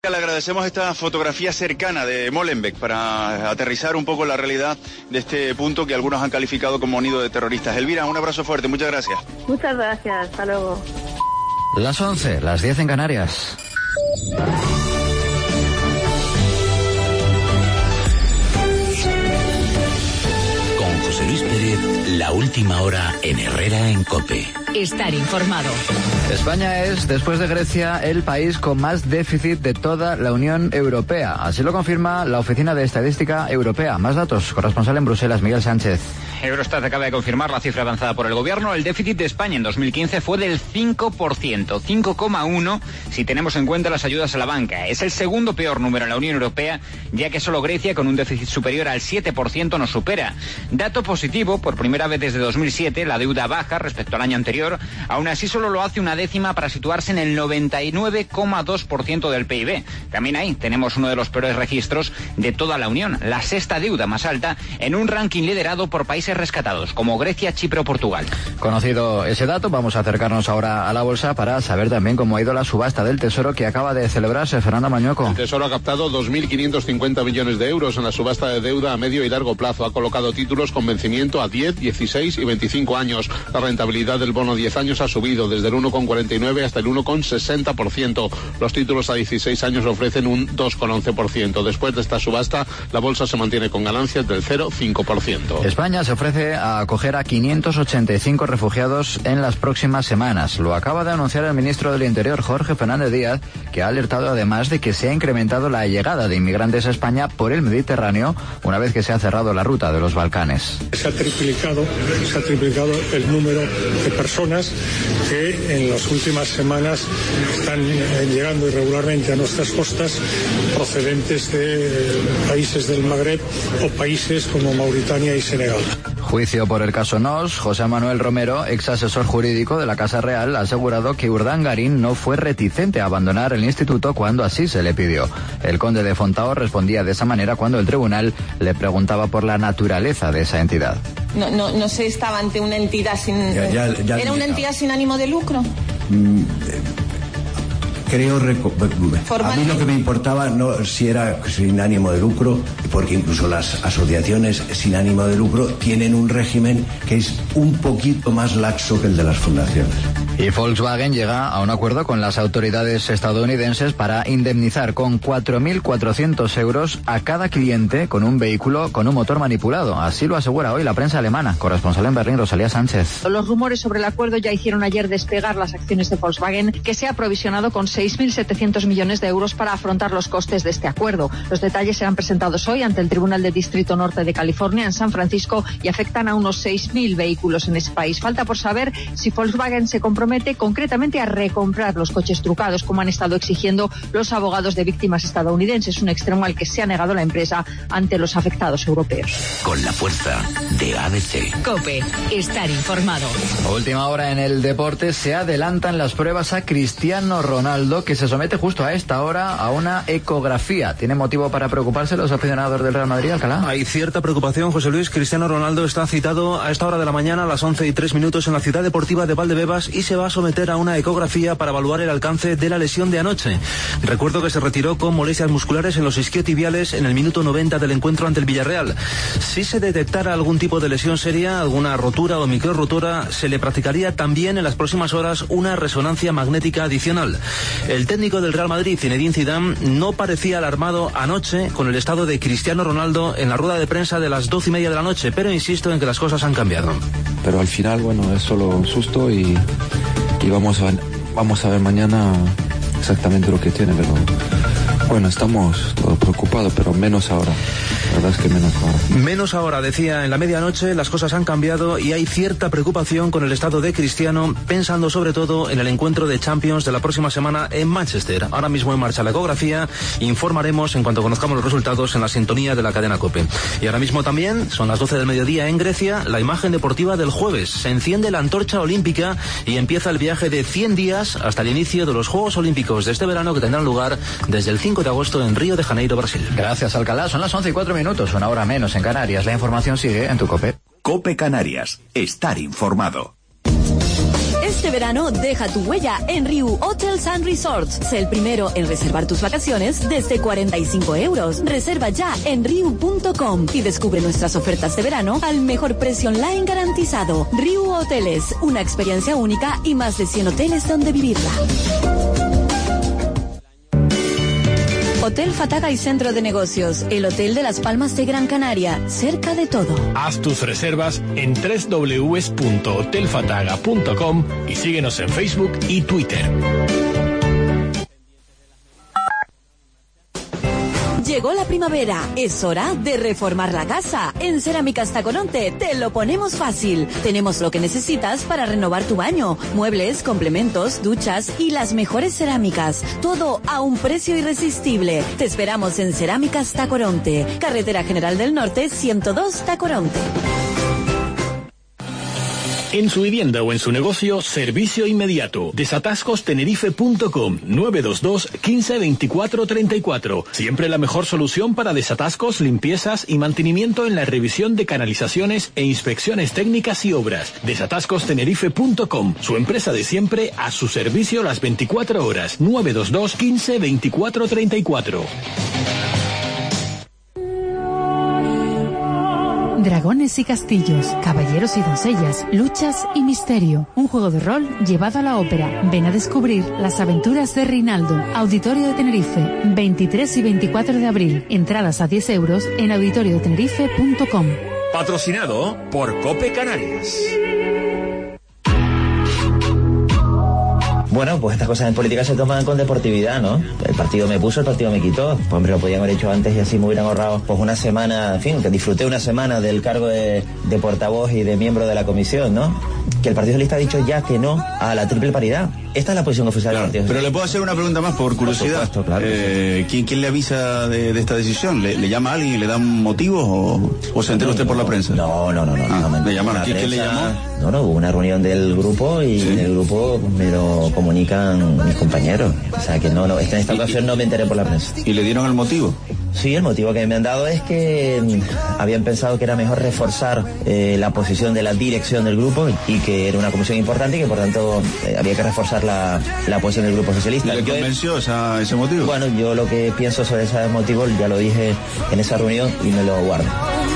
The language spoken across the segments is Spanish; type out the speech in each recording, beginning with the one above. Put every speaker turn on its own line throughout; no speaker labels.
Le agradecemos esta fotografía cercana de Molenbeek para aterrizar un poco la realidad de este punto que algunos han calificado como nido de terroristas. Elvira, un abrazo fuerte, muchas gracias.
Muchas gracias, hasta luego.
Las 11, las 10 en Canarias.
Con José Luis Pérez, la última hora en Herrera en COPE.
Estar informado.
España es, después de Grecia, el país con más déficit de toda la Unión Europea. Así lo confirma la Oficina de Estadística Europea. Más datos. Corresponsal en Bruselas, Miguel Sánchez.
Eurostat acaba de confirmar la cifra avanzada por el gobierno. El déficit de España en 2015 fue del 5%, 5,1% si tenemos en cuenta las ayudas a la banca. Es el segundo peor número en la Unión Europea, ya que solo Grecia, con un déficit superior al 7%, nos supera. Dato positivo, por primera vez desde 2007, la deuda baja respecto al año anterior. Aún así, solo lo hace una décima para situarse en el 99,2% del PIB. También ahí tenemos uno de los peores registros de toda la Unión, la sexta deuda más alta en un ranking liderado por países rescatados como Grecia, Chipre o Portugal.
Conocido ese dato, vamos a acercarnos ahora a la bolsa para saber también cómo ha ido la subasta del Tesoro que acaba de celebrarse. Fernando Mañueco.
El Tesoro ha captado 2.550 millones de euros en la subasta de deuda a medio y largo plazo. Ha colocado títulos con vencimiento a 10, 16 y 25 años. La rentabilidad del bono 10 años ha subido desde el 1,49 hasta el 1,60%. Los títulos a 16 años ofrecen un 2,11%. Después de esta subasta, la bolsa se mantiene con ganancias del 0,5%.
España se ofrece a acoger a 585 refugiados en las próximas semanas. Lo acaba de anunciar el ministro del Interior, Jorge Fernández Díaz, que ha alertado además de que se ha incrementado la llegada de inmigrantes a España por el Mediterráneo una vez que se ha cerrado la ruta de los Balcanes.
Se ha triplicado el número de personas que en las últimas semanas están llegando irregularmente a nuestras costas procedentes de países del Magreb o países como Mauritania y Senegal.
Juicio por el caso Nos. José Manuel Romero, ex asesor jurídico de la Casa Real, ha asegurado que Urdangarín no fue reticente a abandonar el instituto cuando así se le pidió. El conde de Fontao respondía de esa manera cuando el tribunal le preguntaba por la naturaleza de esa entidad.
No se estaba ante una entidad sin... ¿Era una entidad sin ánimo de lucro?
Creo, a mí lo que me importaba no si era sin ánimo de lucro, porque incluso las asociaciones sin ánimo de lucro tienen un régimen que es un poquito más laxo que el de las fundaciones.
Y Volkswagen llega a un acuerdo con las autoridades estadounidenses para indemnizar con 4.400 euros a cada cliente con un vehículo con un motor manipulado. Así lo asegura hoy la prensa alemana. Corresponsal en Berlín, Rosalía Sánchez.
Los rumores sobre el acuerdo ya hicieron ayer despegar las acciones de Volkswagen, que se ha aprovisionado con 6.700 millones de euros para afrontar los costes de este acuerdo. Los detalles serán presentados hoy ante el Tribunal del Distrito Norte de California en San Francisco y afectan a unos 6.000 vehículos en ese país. Falta por saber si Volkswagen se compromete concretamente a recomprar los coches trucados, como han estado exigiendo los abogados de víctimas estadounidenses, un extremo al que se ha negado la empresa ante los afectados europeos.
Con la fuerza de ABC.
COPE, estar informado.
A última hora en el deporte, se adelantan las pruebas a Cristiano Ronaldo, que se somete justo a esta hora a una ecografía. ¿Tiene motivo para preocuparse los aficionados del Real Madrid, Alcalá?
Hay cierta preocupación, José Luis. Cristiano Ronaldo está citado a esta hora de la mañana, a las 11:03 en la ciudad deportiva de Valdebebas, y se va a someter a una ecografía para evaluar el alcance de la lesión de anoche. Recuerdo que se retiró con molestias musculares en los isquiotibiales en el minuto 90 del encuentro ante el Villarreal. Si se detectara algún tipo de lesión seria, alguna rotura o microrotura, se le practicaría también en las próximas horas una resonancia magnética adicional. El técnico del Real Madrid, Zinedine Zidane, no parecía alarmado anoche con el estado de Cristiano Ronaldo en la rueda de prensa de las 12:30 de la noche, pero insisto en que las cosas han cambiado.
Pero al final, bueno, es solo un susto y vamos a ver mañana exactamente lo que tiene, pero bueno, estamos todos preocupados, pero menos ahora. La verdad es que menos ahora.
Menos ahora, decía, en la medianoche las cosas han cambiado y hay cierta preocupación con el estado de Cristiano, pensando sobre todo en el encuentro de Champions de la próxima semana en Manchester. Ahora mismo en marcha la ecografía, informaremos en cuanto conozcamos los resultados en la sintonía de la cadena COPE. Y ahora mismo también, son las 12 del mediodía en Grecia, la imagen deportiva del jueves. Se enciende la antorcha olímpica y empieza el viaje de 100 días hasta el inicio de los Juegos Olímpicos de este verano, que tendrán lugar desde el 5 de agosto en Río de Janeiro, Brasil.
Gracias, Alcalá. Son las 11:04, una hora menos en Canarias. La información sigue en tu COPE.
COPE Canarias. Estar informado.
Este verano deja tu huella en Riu Hotels and Resorts. Sé el primero en reservar tus vacaciones desde 45 euros. Reserva ya en riu.com y descubre nuestras ofertas de verano al mejor precio online garantizado. Riu Hoteles, una experiencia única y más de 100 hoteles donde vivirla. Hotel Fataga y Centro de Negocios, el hotel de Las Palmas de Gran Canaria, cerca de todo.
Haz tus reservas en www.hotelfataga.com y síguenos en Facebook y Twitter.
Llegó la primavera, es hora de reformar la casa. En Cerámicas Tacoronte te lo ponemos fácil. Tenemos lo que necesitas para renovar tu baño, muebles, complementos, duchas y las mejores cerámicas. Todo a un precio irresistible. Te esperamos en Cerámicas Tacoronte, Carretera General del Norte 102 Tacoronte.
En su vivienda o en su negocio, servicio inmediato. Desatascostenerife.com 922 15 24 34. Siempre la mejor solución para desatascos, limpiezas y mantenimiento en la revisión de canalizaciones e inspecciones técnicas y obras. Desatascostenerife.com, su empresa de siempre a su servicio las 24 horas. 922 15 24 34.
Dragones y castillos, caballeros y doncellas, luchas y misterio. Un juego de rol llevado a la ópera. Ven a descubrir las aventuras de Rinaldo. Auditorio de Tenerife, 23 y 24 de abril. Entradas a 10 euros en auditoriodetenerife.com.
Patrocinado por Cope Canarias.
Bueno, pues estas cosas en política se toman con deportividad, ¿no? El partido me puso, el partido me quitó. Pues hombre, lo podían haber hecho antes y así me hubieran ahorrado pues una semana, en fin, que disfruté una semana del cargo de portavoz y de miembro de la comisión, ¿no? Que el Partido Socialista ha dicho ya que no a la triple paridad. Esta es la posición oficial del Partido Socialista.
Pero le puedo hacer una pregunta más por curiosidad.
Por supuesto, claro.
¿Quién le avisa de esta decisión? ¿Le llama a alguien y le dan motivos o se entera usted por la prensa?
No.
¿Le llamaron? ¿Quién le llamó?
No, hubo una reunión del grupo y en el grupo pues, me lo comunican mis compañeros. O sea que no, en esta ocasión no me enteré por la prensa.
¿Y le dieron el motivo?
Sí, el motivo que me han dado es que habían pensado que era mejor reforzar la posición de la dirección del grupo y que era una comisión importante y que por tanto había que reforzar la posición del Grupo Socialista.
¿Y le convenció ese motivo?
Bueno, yo lo que pienso sobre ese motivo ya lo dije en esa reunión y me lo guardo.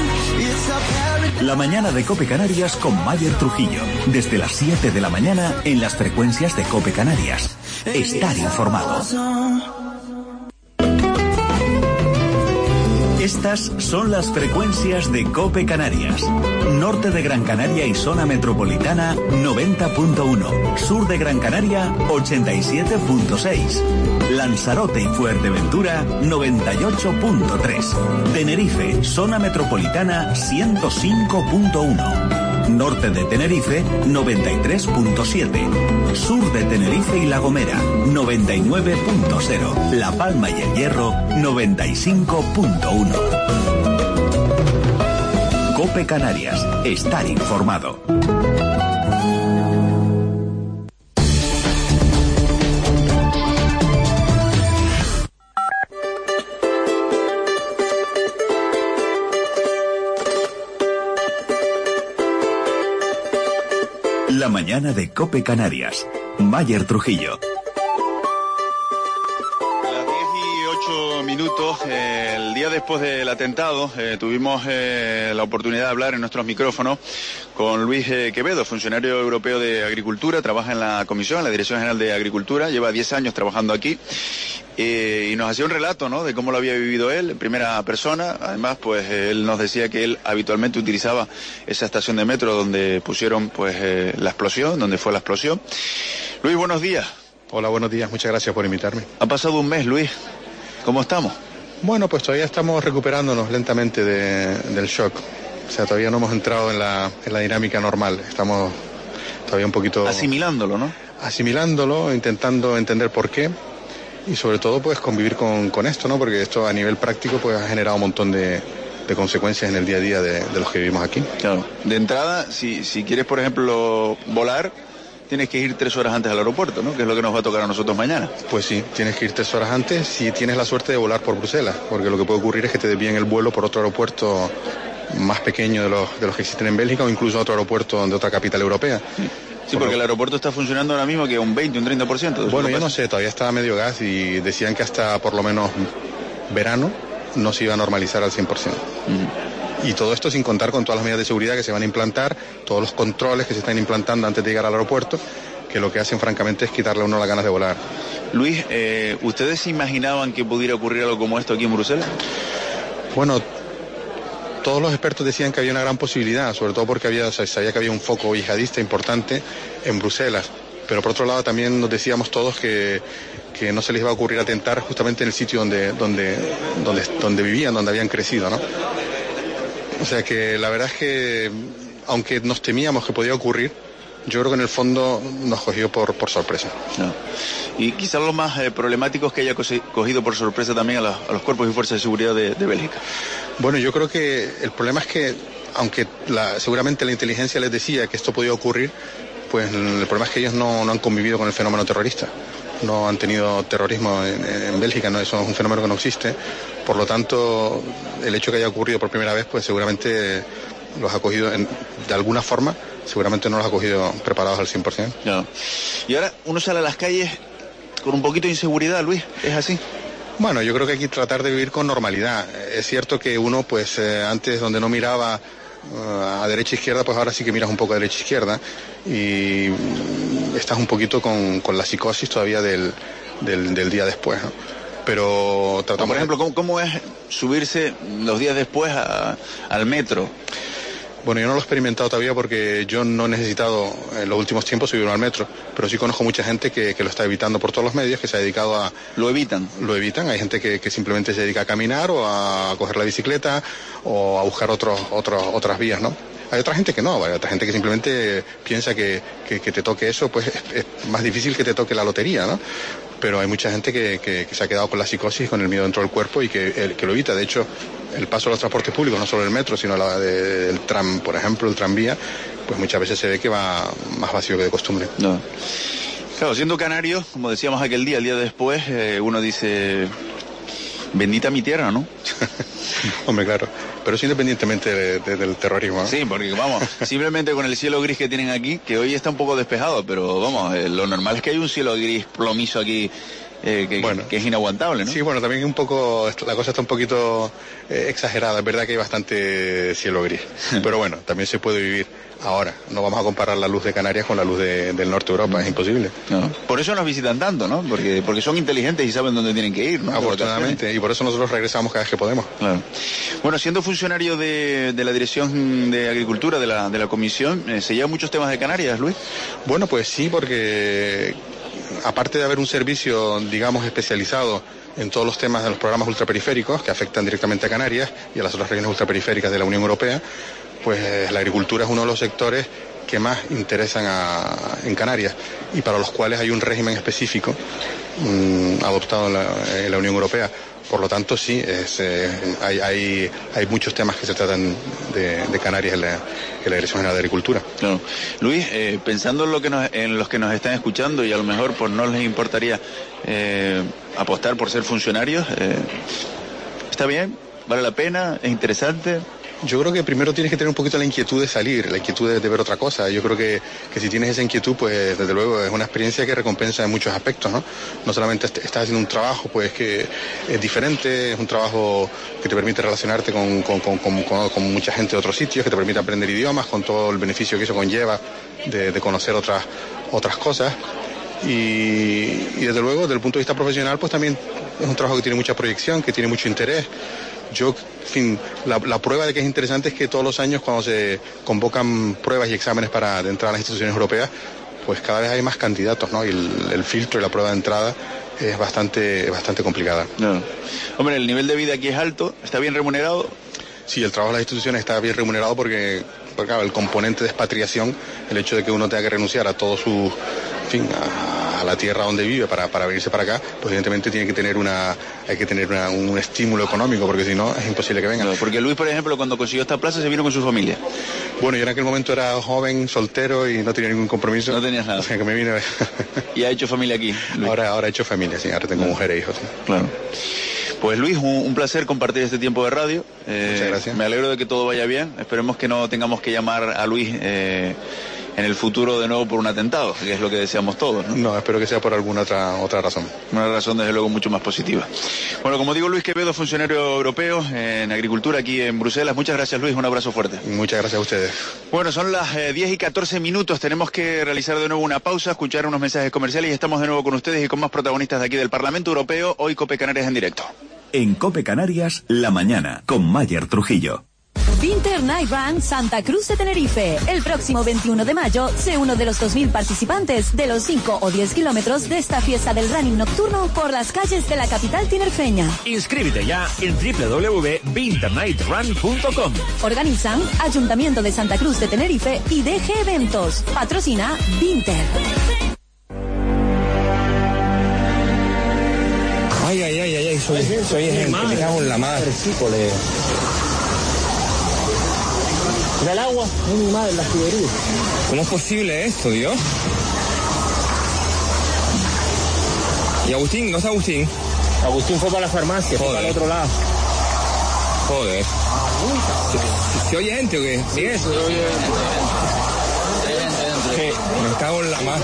La mañana de Cope Canarias con Mayer Trujillo. Desde las 7 de la mañana en las frecuencias de Cope Canarias. Estar informado. Estas son las frecuencias de Cope Canarias. Norte de Gran Canaria y zona metropolitana 90.1. Sur de Gran Canaria 87.6. Lanzarote y Fuerteventura 98.3. Tenerife, zona metropolitana 105.1. Norte de Tenerife 93.7. Sur de Tenerife y La Gomera 99.0. La Palma y El Hierro 95.1. Cope Canarias, estar informado. La mañana de Cope Canarias. Mayer Trujillo.
Las 10:08 minutos, el día después del atentado, tuvimos la oportunidad de hablar en nuestros micrófonos con Luis Quevedo, funcionario europeo de Agricultura, trabaja en la Comisión, en la Dirección General de Agricultura, lleva 10 años trabajando aquí. Y nos hacía un relato, ¿no?, de cómo lo había vivido él en primera persona. Además, pues él nos decía que él habitualmente utilizaba esa estación de metro donde pusieron pues la explosión, donde fue la explosión. Luis, buenos días.
Hola, buenos días, muchas gracias por invitarme.
Ha pasado un mes, Luis. ¿Cómo estamos?
Bueno, pues todavía estamos recuperándonos lentamente del shock. O sea, todavía no hemos entrado en la dinámica normal. Estamos todavía un poquito...
Asimilándolo, ¿no?
Asimilándolo, intentando entender por qué. Y sobre todo pues convivir con esto, ¿no? Porque esto a nivel práctico pues ha generado un montón de consecuencias en el día a día de los que vivimos aquí.
Claro. De entrada, si quieres, por ejemplo, volar, tienes que ir 3 horas antes al aeropuerto, ¿no? Que es lo que nos va a tocar a nosotros mañana.
Pues sí, tienes que ir 3 horas antes si tienes la suerte de volar por Bruselas, porque lo que puede ocurrir es que te desvíen el vuelo por otro aeropuerto más pequeño de los que existen en Bélgica o incluso otro aeropuerto de otra capital europea. Sí.
Sí, porque el aeropuerto está funcionando ahora mismo que un 20, un 30%.
Bueno, yo no sé, todavía está a medio gas y decían que hasta por lo menos verano no se iba a normalizar al 100%. Y todo esto sin contar con todas las medidas de seguridad que se van a implantar, todos los controles que se están implantando antes de llegar al aeropuerto, que lo que hacen francamente es quitarle a uno las ganas de volar.
Luis, ¿ustedes se imaginaban que pudiera ocurrir algo como esto aquí en Bruselas?
Bueno, todos los expertos decían que había una gran posibilidad, sobre todo porque se sabía que había un foco yihadista importante en Bruselas. Pero por otro lado también nos decíamos todos que no se les iba a ocurrir atentar justamente en el sitio donde vivían, donde habían crecido, ¿no? O sea que la verdad es que, aunque nos temíamos que podía ocurrir, yo creo que en el fondo nos cogió por sorpresa.
No. Y quizás lo más problemático es que haya cogido por sorpresa también a los cuerpos y fuerzas de seguridad de Bélgica.
Bueno, yo creo que el problema es que, aunque seguramente la inteligencia les decía que esto podía ocurrir, pues el problema es que ellos no han convivido con el fenómeno terrorista. No han tenido terrorismo en Bélgica, ¿no? Eso es un fenómeno que no existe. Por lo tanto, el hecho que haya ocurrido por primera vez, pues seguramente los ha cogido de alguna forma, seguramente no los ha cogido preparados al 100%.
No. Y ahora uno sale a las calles con un poquito de inseguridad, Luis, ¿es así?
Bueno, yo creo que hay que tratar de vivir con normalidad. Es cierto que uno, pues antes donde no miraba a derecha e izquierda, pues ahora sí que miras un poco a derecha e izquierda y estás un poquito con la psicosis todavía del día después, ¿no? Pero tratamos...
Por ejemplo, ¿cómo es subirse los días después al metro?
Bueno, yo no lo he experimentado todavía porque yo no he necesitado en los últimos tiempos subirme al metro, pero sí conozco mucha gente que lo está evitando por todos los medios, que se ha dedicado a...
¿Lo evitan?
Lo evitan, hay gente que simplemente se dedica a caminar o a coger la bicicleta o a buscar otras vías, ¿no? Hay otra gente que no, hay otra gente que simplemente piensa que te toque eso, pues es más difícil que te toque la lotería, ¿no? Pero hay mucha gente que se ha quedado con la psicosis, con el miedo dentro del cuerpo y que lo evita. De hecho, el paso de los transportes públicos, no solo el metro, sino el tram, por ejemplo, el tranvía, pues muchas veces se ve que va más vacío que de costumbre.
No. Claro, siendo canario, como decíamos aquel día, el día después, uno dice, bendita mi tierra, ¿no?
Hombre, claro. Pero es independientemente del terrorismo, ¿no?
Sí, porque vamos, simplemente con el cielo gris que tienen aquí, que hoy está un poco despejado, pero vamos, lo normal es que hay un cielo gris plomizo aquí que es inaguantable, ¿no?
Sí, bueno, también un poco, la cosa está un poquito exagerada, es verdad que hay bastante cielo gris, pero bueno, también se puede vivir. Ahora, no vamos a comparar la luz de Canarias con la luz del norte de Europa, es imposible.
No. Por eso nos visitan tanto, ¿no? Porque son inteligentes y saben dónde tienen que ir, ¿no?
Afortunadamente, y por eso nosotros regresamos cada vez que podemos.
Claro. Bueno, siendo funcionario de la Dirección de Agricultura de la Comisión, ¿se llevan muchos temas de Canarias, Luis?
Bueno, pues sí, porque aparte de haber un servicio, digamos, especializado en todos los temas de los programas ultraperiféricos que afectan directamente a Canarias y a las otras regiones ultraperiféricas de la Unión Europea, pues la agricultura es uno de los sectores que más interesan en Canarias y para los cuales hay un régimen específico adoptado en la Unión Europea. Por lo tanto, sí, hay muchos temas que se tratan de Canarias en la Dirección General de Agricultura.
Claro. Luis, pensando en los que nos están escuchando y a lo mejor pues no les importaría apostar por ser funcionarios, ¿está bien? ¿Vale la pena? ¿Es interesante?
Yo creo que primero tienes que tener un poquito la inquietud de salir, la inquietud de ver otra cosa. Yo creo que si tienes esa inquietud, pues desde luego es una experiencia que recompensa en muchos aspectos, ¿no? No solamente estás haciendo un trabajo pues que es diferente, es un trabajo que te permite relacionarte con mucha gente de otros sitios, que te permite aprender idiomas, con todo el beneficio que eso conlleva de conocer otras cosas. Y desde luego, desde el punto de vista profesional, pues también es un trabajo que tiene mucha proyección, que tiene mucho interés. Yo, en fin, la prueba de que es interesante es que todos los años cuando se convocan pruebas y exámenes para entrar a las instituciones europeas, pues cada vez hay más candidatos, ¿no? Y el filtro y la prueba de entrada es bastante complicada.
No. Hombre, el nivel de vida aquí es alto, ¿está bien remunerado?
Sí, el trabajo de las instituciones está bien remunerado porque claro, el componente de expatriación, el hecho de que uno tenga que renunciar a todo su, en fin, a la tierra donde vive para venirse para acá, pues evidentemente hay que tener un estímulo económico, porque si no es imposible que vengan.
No, porque Luis, por ejemplo, cuando consiguió esta plaza se vino con su familia.
Bueno, yo en aquel momento era joven, soltero y no tenía ningún compromiso.
No tenías nada.
O sea, que me vine...
¿Y ha hecho familia aquí, Luis?
Ahora he hecho familia, sí, ahora tengo mujer e hijos. Sí.
Claro. Pues Luis, un placer compartir este tiempo de radio.
Muchas gracias.
Me alegro de que todo vaya bien. Esperemos que no tengamos que llamar a Luis en en el futuro de nuevo por un atentado, que es lo que deseamos todos, ¿no?
No, espero que sea por alguna otra razón.
Una razón desde luego mucho más positiva. Bueno, como digo, Luis Quevedo, funcionario europeo en agricultura aquí en Bruselas. Muchas gracias, Luis, un abrazo fuerte.
Muchas gracias a ustedes.
Bueno, son las 10:14, tenemos que realizar de nuevo una pausa, escuchar unos mensajes comerciales y estamos de nuevo con ustedes y con más protagonistas de aquí del Parlamento Europeo, hoy COPE Canarias en directo.
En COPE Canarias, la mañana, con Mayer Trujillo.
Winter Night Run Santa Cruz de Tenerife. El próximo 21 de mayo, sé uno de los 2.000 participantes de los 5 o 10 kilómetros de esta fiesta del running nocturno por las calles de la capital tinerfeña.
Inscríbete ya en www.winternightrun.com.
Organizan Ayuntamiento de Santa Cruz de Tenerife y DG Eventos. Patrocina Winter.
Ay, soy gente, me cago en la madre.
¿Da el agua? Es mi madre, la tubería.
¿Cómo es posible esto, Dios? ¿Y Agustín? ¿Dónde está Agustín?
Agustín fue para la farmacia, fue para el otro lado.
Joder. ¿Se oye gente o qué? ¿Sí es? Me cago en la madre.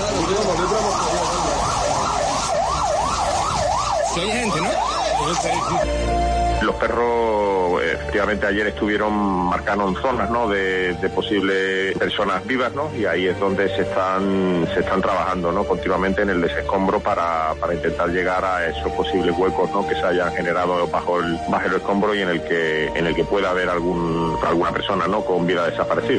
Se oye gente, ¿no?
Los perros, efectivamente, ayer marcaron zonas, ¿no?, de posibles personas vivas, ¿no?, y ahí es donde se están trabajando, ¿no?, continuamente en el desescombro para intentar llegar a esos posibles huecos, ¿no?, que se hayan generado bajo el escombro y en el que pueda haber alguna persona, ¿no?, con vida desaparecida.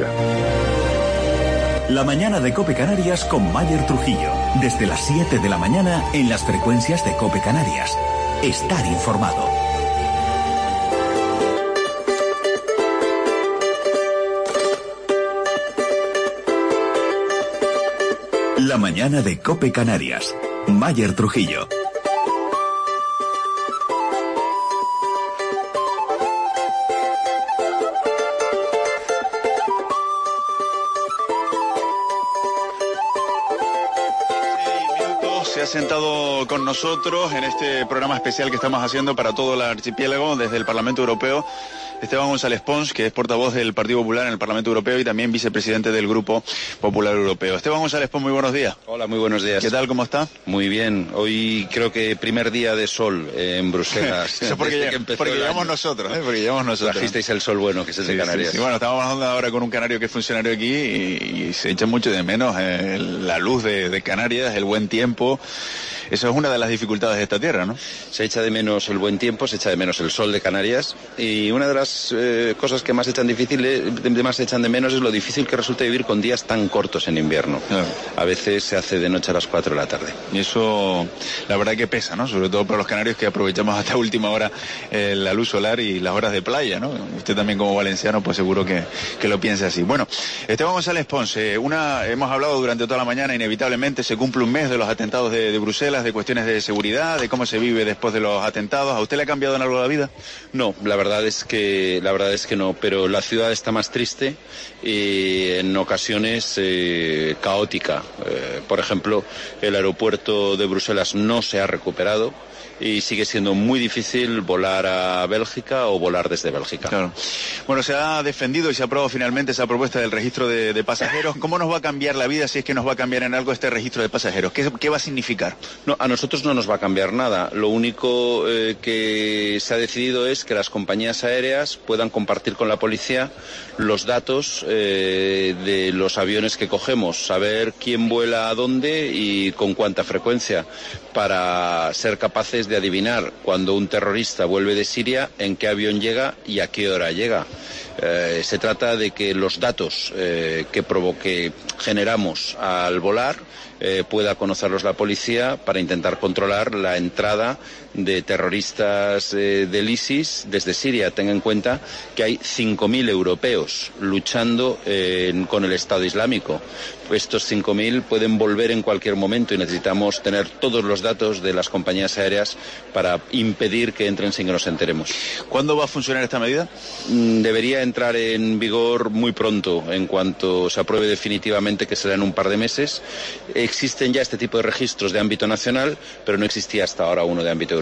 La mañana de COPE Canarias con Mayer Trujillo. Desde las 7 de la mañana en las frecuencias de COPE Canarias. Estar informado. La mañana de COPE Canarias. Mayer Trujillo.
Se ha sentado con nosotros en este programa especial que estamos haciendo para todo el archipiélago desde el Parlamento Europeo Esteban González Pons, que es portavoz del Partido Popular en el Parlamento Europeo y también vicepresidente del Grupo Popular Europeo. Esteban González Pons, muy buenos días.
Hola, muy buenos días.
¿Qué tal, cómo está?
Muy bien. Hoy creo que primer día de sol en Bruselas.
Eso porque llevamos nosotros, porque llevamos nosotros.
Trajisteis el sol bueno, que es el de Canarias.
Sí. Bueno, estamos hablando ahora con un canario que es funcionario aquí y se echa mucho de menos la luz de Canarias, el buen tiempo. Eso es una de las dificultades de esta tierra, ¿no?
Se echa de menos el buen tiempo, se echa de menos el sol de Canarias y una de las cosas que más echan de menos es lo difícil que resulta vivir con días tan cortos en invierno. Claro. A veces se hace de noche a las 4 de la tarde.
Y eso, la verdad que pesa, ¿no? Sobre todo para los canarios que aprovechamos hasta última hora la luz solar y las horas de playa, ¿no? Usted también como valenciano, pues seguro que lo piensa así. Bueno, Esteban González Pons, hemos hablado durante toda la mañana, inevitablemente se cumple un mes de los atentados de Bruselas, de cuestiones de seguridad, de cómo se vive después de los atentados. ¿A usted le ha cambiado en algo la vida?
No, la verdad es que no, pero la ciudad está más triste y en ocasiones caótica. Por ejemplo, el aeropuerto de Bruselas no se ha recuperado y sigue siendo muy difícil volar a Bélgica o volar desde Bélgica.
Claro. Bueno, se ha defendido y se ha aprobado finalmente esa propuesta del registro de pasajeros. ¿Cómo nos va a cambiar la vida si es que nos va a cambiar en algo este registro de pasajeros? ¿Qué va a significar?
No, a nosotros no nos va a cambiar nada. Lo único que se ha decidido es que las compañías aéreas puedan compartir con la policía los datos de los aviones que cogemos, saber quién vuela a dónde y con cuánta frecuencia, para ser capaces de adivinar cuando un terrorista vuelve de Siria, en qué avión llega y a qué hora llega. Se trata de que los datos que generamos al volar pueda conocerlos la policía para intentar controlar la entrada de terroristas del ISIS desde Siria. Tenga en cuenta que hay 5.000 europeos luchando con el Estado Islámico. Estos 5.000 pueden volver en cualquier momento y necesitamos tener todos los datos de las compañías aéreas para impedir que entren sin que nos enteremos.
¿Cuándo va a funcionar esta medida?
Debería entrar en vigor muy pronto, en cuanto se apruebe definitivamente, que será en un par de meses. Existen ya este tipo de registros de ámbito nacional, pero no existía hasta ahora uno de ámbito europeo.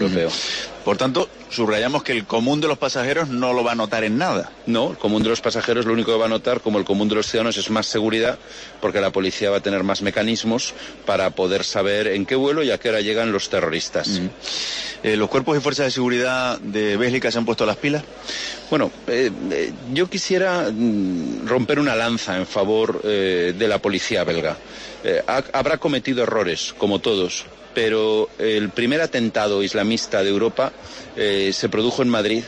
europeo.
Por tanto, subrayamos que el común de los pasajeros no lo va a notar en nada.
No, el común de los pasajeros lo único que va a notar, como el común de los ciudadanos, es más seguridad, porque la policía va a tener más mecanismos para poder saber en qué vuelo y a qué hora llegan los terroristas.
¿Los cuerpos y fuerzas de seguridad de Bélgica se han puesto las pilas?
Bueno, yo quisiera romper una lanza en favor de la policía belga. Habrá cometido errores, como todos, pero el primer atentado islamista de Europa se produjo en Madrid.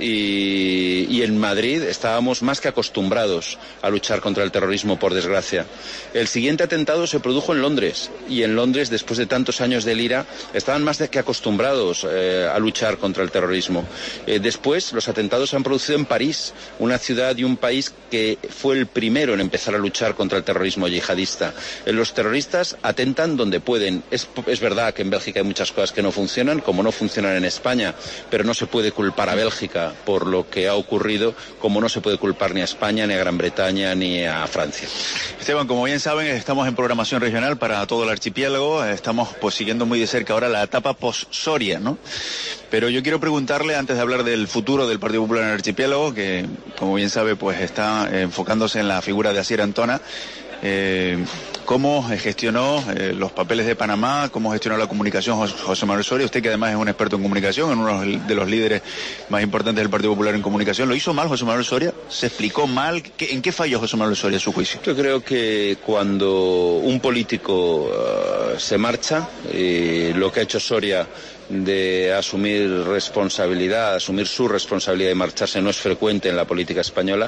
Y en Madrid estábamos más que acostumbrados a luchar contra el terrorismo, por desgracia. El siguiente atentado se produjo en Londres, y en Londres, después de tantos años del IRA, estaban más que acostumbrados a luchar contra el terrorismo. Después, los atentados se han producido en París, una ciudad y un país que fue el primero en empezar a luchar contra el terrorismo yihadista. Los terroristas atentan donde pueden. Es verdad que en Bélgica hay muchas cosas que no funcionan, como no funcionan en España, pero no se puede culpar a Bélgica por lo que ha ocurrido, como no se puede culpar ni a España, ni a Gran Bretaña, ni a Francia.
Esteban, como bien saben, estamos en programación regional para todo el archipiélago. Estamos siguiendo muy de cerca ahora la etapa post-Soria, ¿no? Pero yo quiero preguntarle, antes de hablar del futuro del Partido Popular en el archipiélago, que como bien sabe, pues está enfocándose en la figura de Asier Antona, ¿cómo gestionó los papeles de Panamá? ¿Cómo gestionó la comunicación José Manuel Soria? Usted, que además es un experto en comunicación, en uno de los líderes más importantes del Partido Popular en comunicación. ¿Lo hizo mal José Manuel Soria? ¿Se explicó mal? ¿En qué falló José Manuel Soria a su juicio?
Yo creo que cuando un político se marcha, lo que ha hecho Soria de asumir su responsabilidad y marcharse no es frecuente en la política española.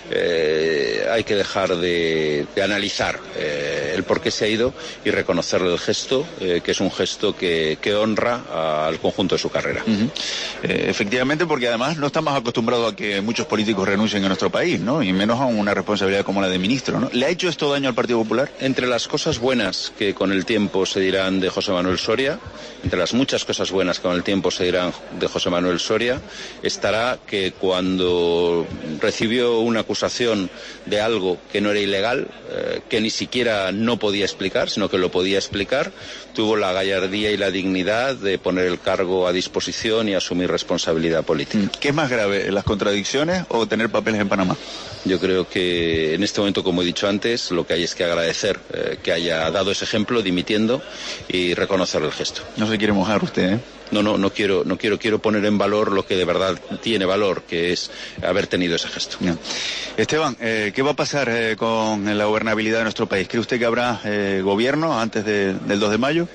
Hay que dejar de analizar el por qué se ha ido y reconocerle el gesto, que es un gesto que honra al conjunto de su carrera.
Efectivamente, porque además no estamos acostumbrados a que muchos políticos renuncien en nuestro país, ¿no? Y menos a una responsabilidad como la de ministro, ¿no? ¿Le ha hecho esto daño al Partido Popular?
Entre las cosas buenas que con el tiempo se dirán de José Manuel Soria, entre las muchas cosas buenas que con el tiempo se dirán de José Manuel Soria, estará que cuando recibió una acusación de algo que no era ilegal, que ni siquiera no podía explicar, sino que lo podía explicar, tuvo la gallardía y la dignidad de poner el cargo a disposición y asumir responsabilidad política.
¿Qué es más grave, las contradicciones o tener papeles en Panamá?
Yo creo que en este momento, como he dicho antes, lo que hay es que agradecer que haya dado ese ejemplo dimitiendo y reconocer el gesto.
No se quiere mojar usted, ¿eh?
No quiero poner en valor lo que de verdad tiene valor, que es haber tenido ese gesto.
No. Esteban, ¿qué va a pasar con la gobernabilidad de nuestro país? ¿Cree usted que habrá gobierno antes del 2 de mayo?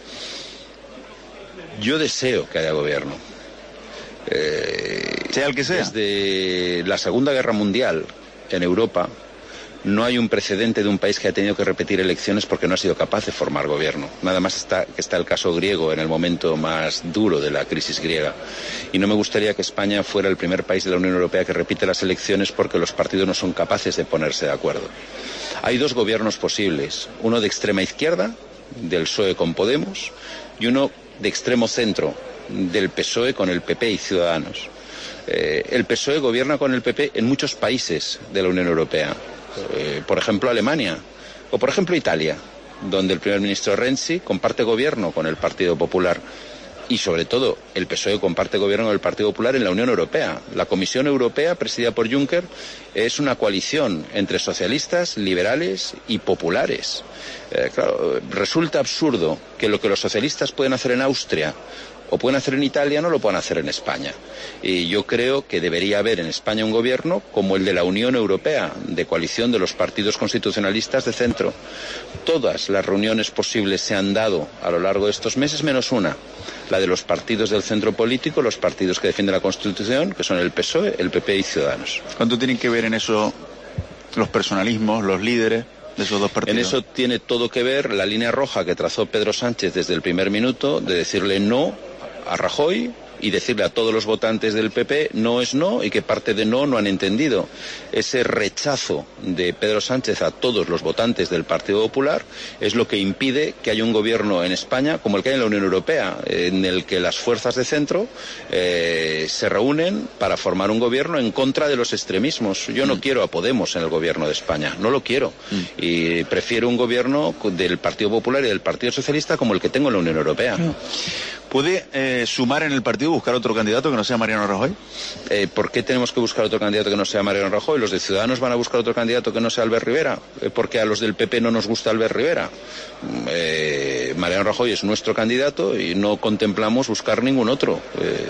Yo deseo que haya gobierno.
Sea el que sea.
Desde la Segunda Guerra Mundial en Europa no hay un precedente de un país que ha tenido que repetir elecciones porque no ha sido capaz de formar gobierno. Nada más está el caso griego en el momento más duro de la crisis griega. Y no me gustaría que España fuera el primer país de la Unión Europea que repite las elecciones porque los partidos no son capaces de ponerse de acuerdo. Hay dos gobiernos posibles, uno de extrema izquierda, del PSOE con Podemos, y uno de extremo centro, del PSOE con el PP y Ciudadanos. El PSOE gobierna con el PP en muchos países de la Unión Europea. Por ejemplo, Alemania, o por ejemplo Italia, donde el primer ministro Renzi comparte gobierno con el Partido Popular. Y sobre todo, el PSOE comparte gobierno con el Partido Popular en la Unión Europea. La Comisión Europea, presidida por Juncker, es una coalición entre socialistas, liberales y populares. Claro, resulta absurdo que lo que los socialistas pueden hacer en Austria o pueden hacer en Italia no lo puedan hacer en España. Y yo creo que debería haber en España un gobierno como el de la Unión Europea, de coalición de los partidos constitucionalistas de centro. Todas las reuniones posibles se han dado a lo largo de estos meses, menos una, la de los partidos del centro político, los partidos que defienden la Constitución, que son el PSOE, el PP y Ciudadanos.
¿Cuánto tienen que ver en eso los personalismos, los líderes de esos dos partidos?
En eso tiene todo que ver la línea roja que trazó Pedro Sánchez desde el primer minuto, de decirle no a Rajoy y decirle a todos los votantes del PP no es no, y que parte de no han entendido. Ese rechazo de Pedro Sánchez a todos los votantes del Partido Popular es lo que impide que haya un gobierno en España como el que hay en la Unión Europea, en el que las fuerzas de centro se reúnen para formar un gobierno en contra de los extremismos. Yo no quiero a Podemos en el gobierno de España, no lo quiero, y prefiero un gobierno del Partido Popular y del Partido Socialista como el que tengo en la Unión Europea.
¿Puede sumar en el partido, buscar otro candidato que no sea Mariano Rajoy?
¿Por qué tenemos que buscar otro candidato que no sea Mariano Rajoy? ¿Los de Ciudadanos van a buscar otro candidato que no sea Albert Rivera? ¿Por qué a los del PP no nos gusta Albert Rivera? Mariano Rajoy es nuestro candidato y no contemplamos buscar ningún otro.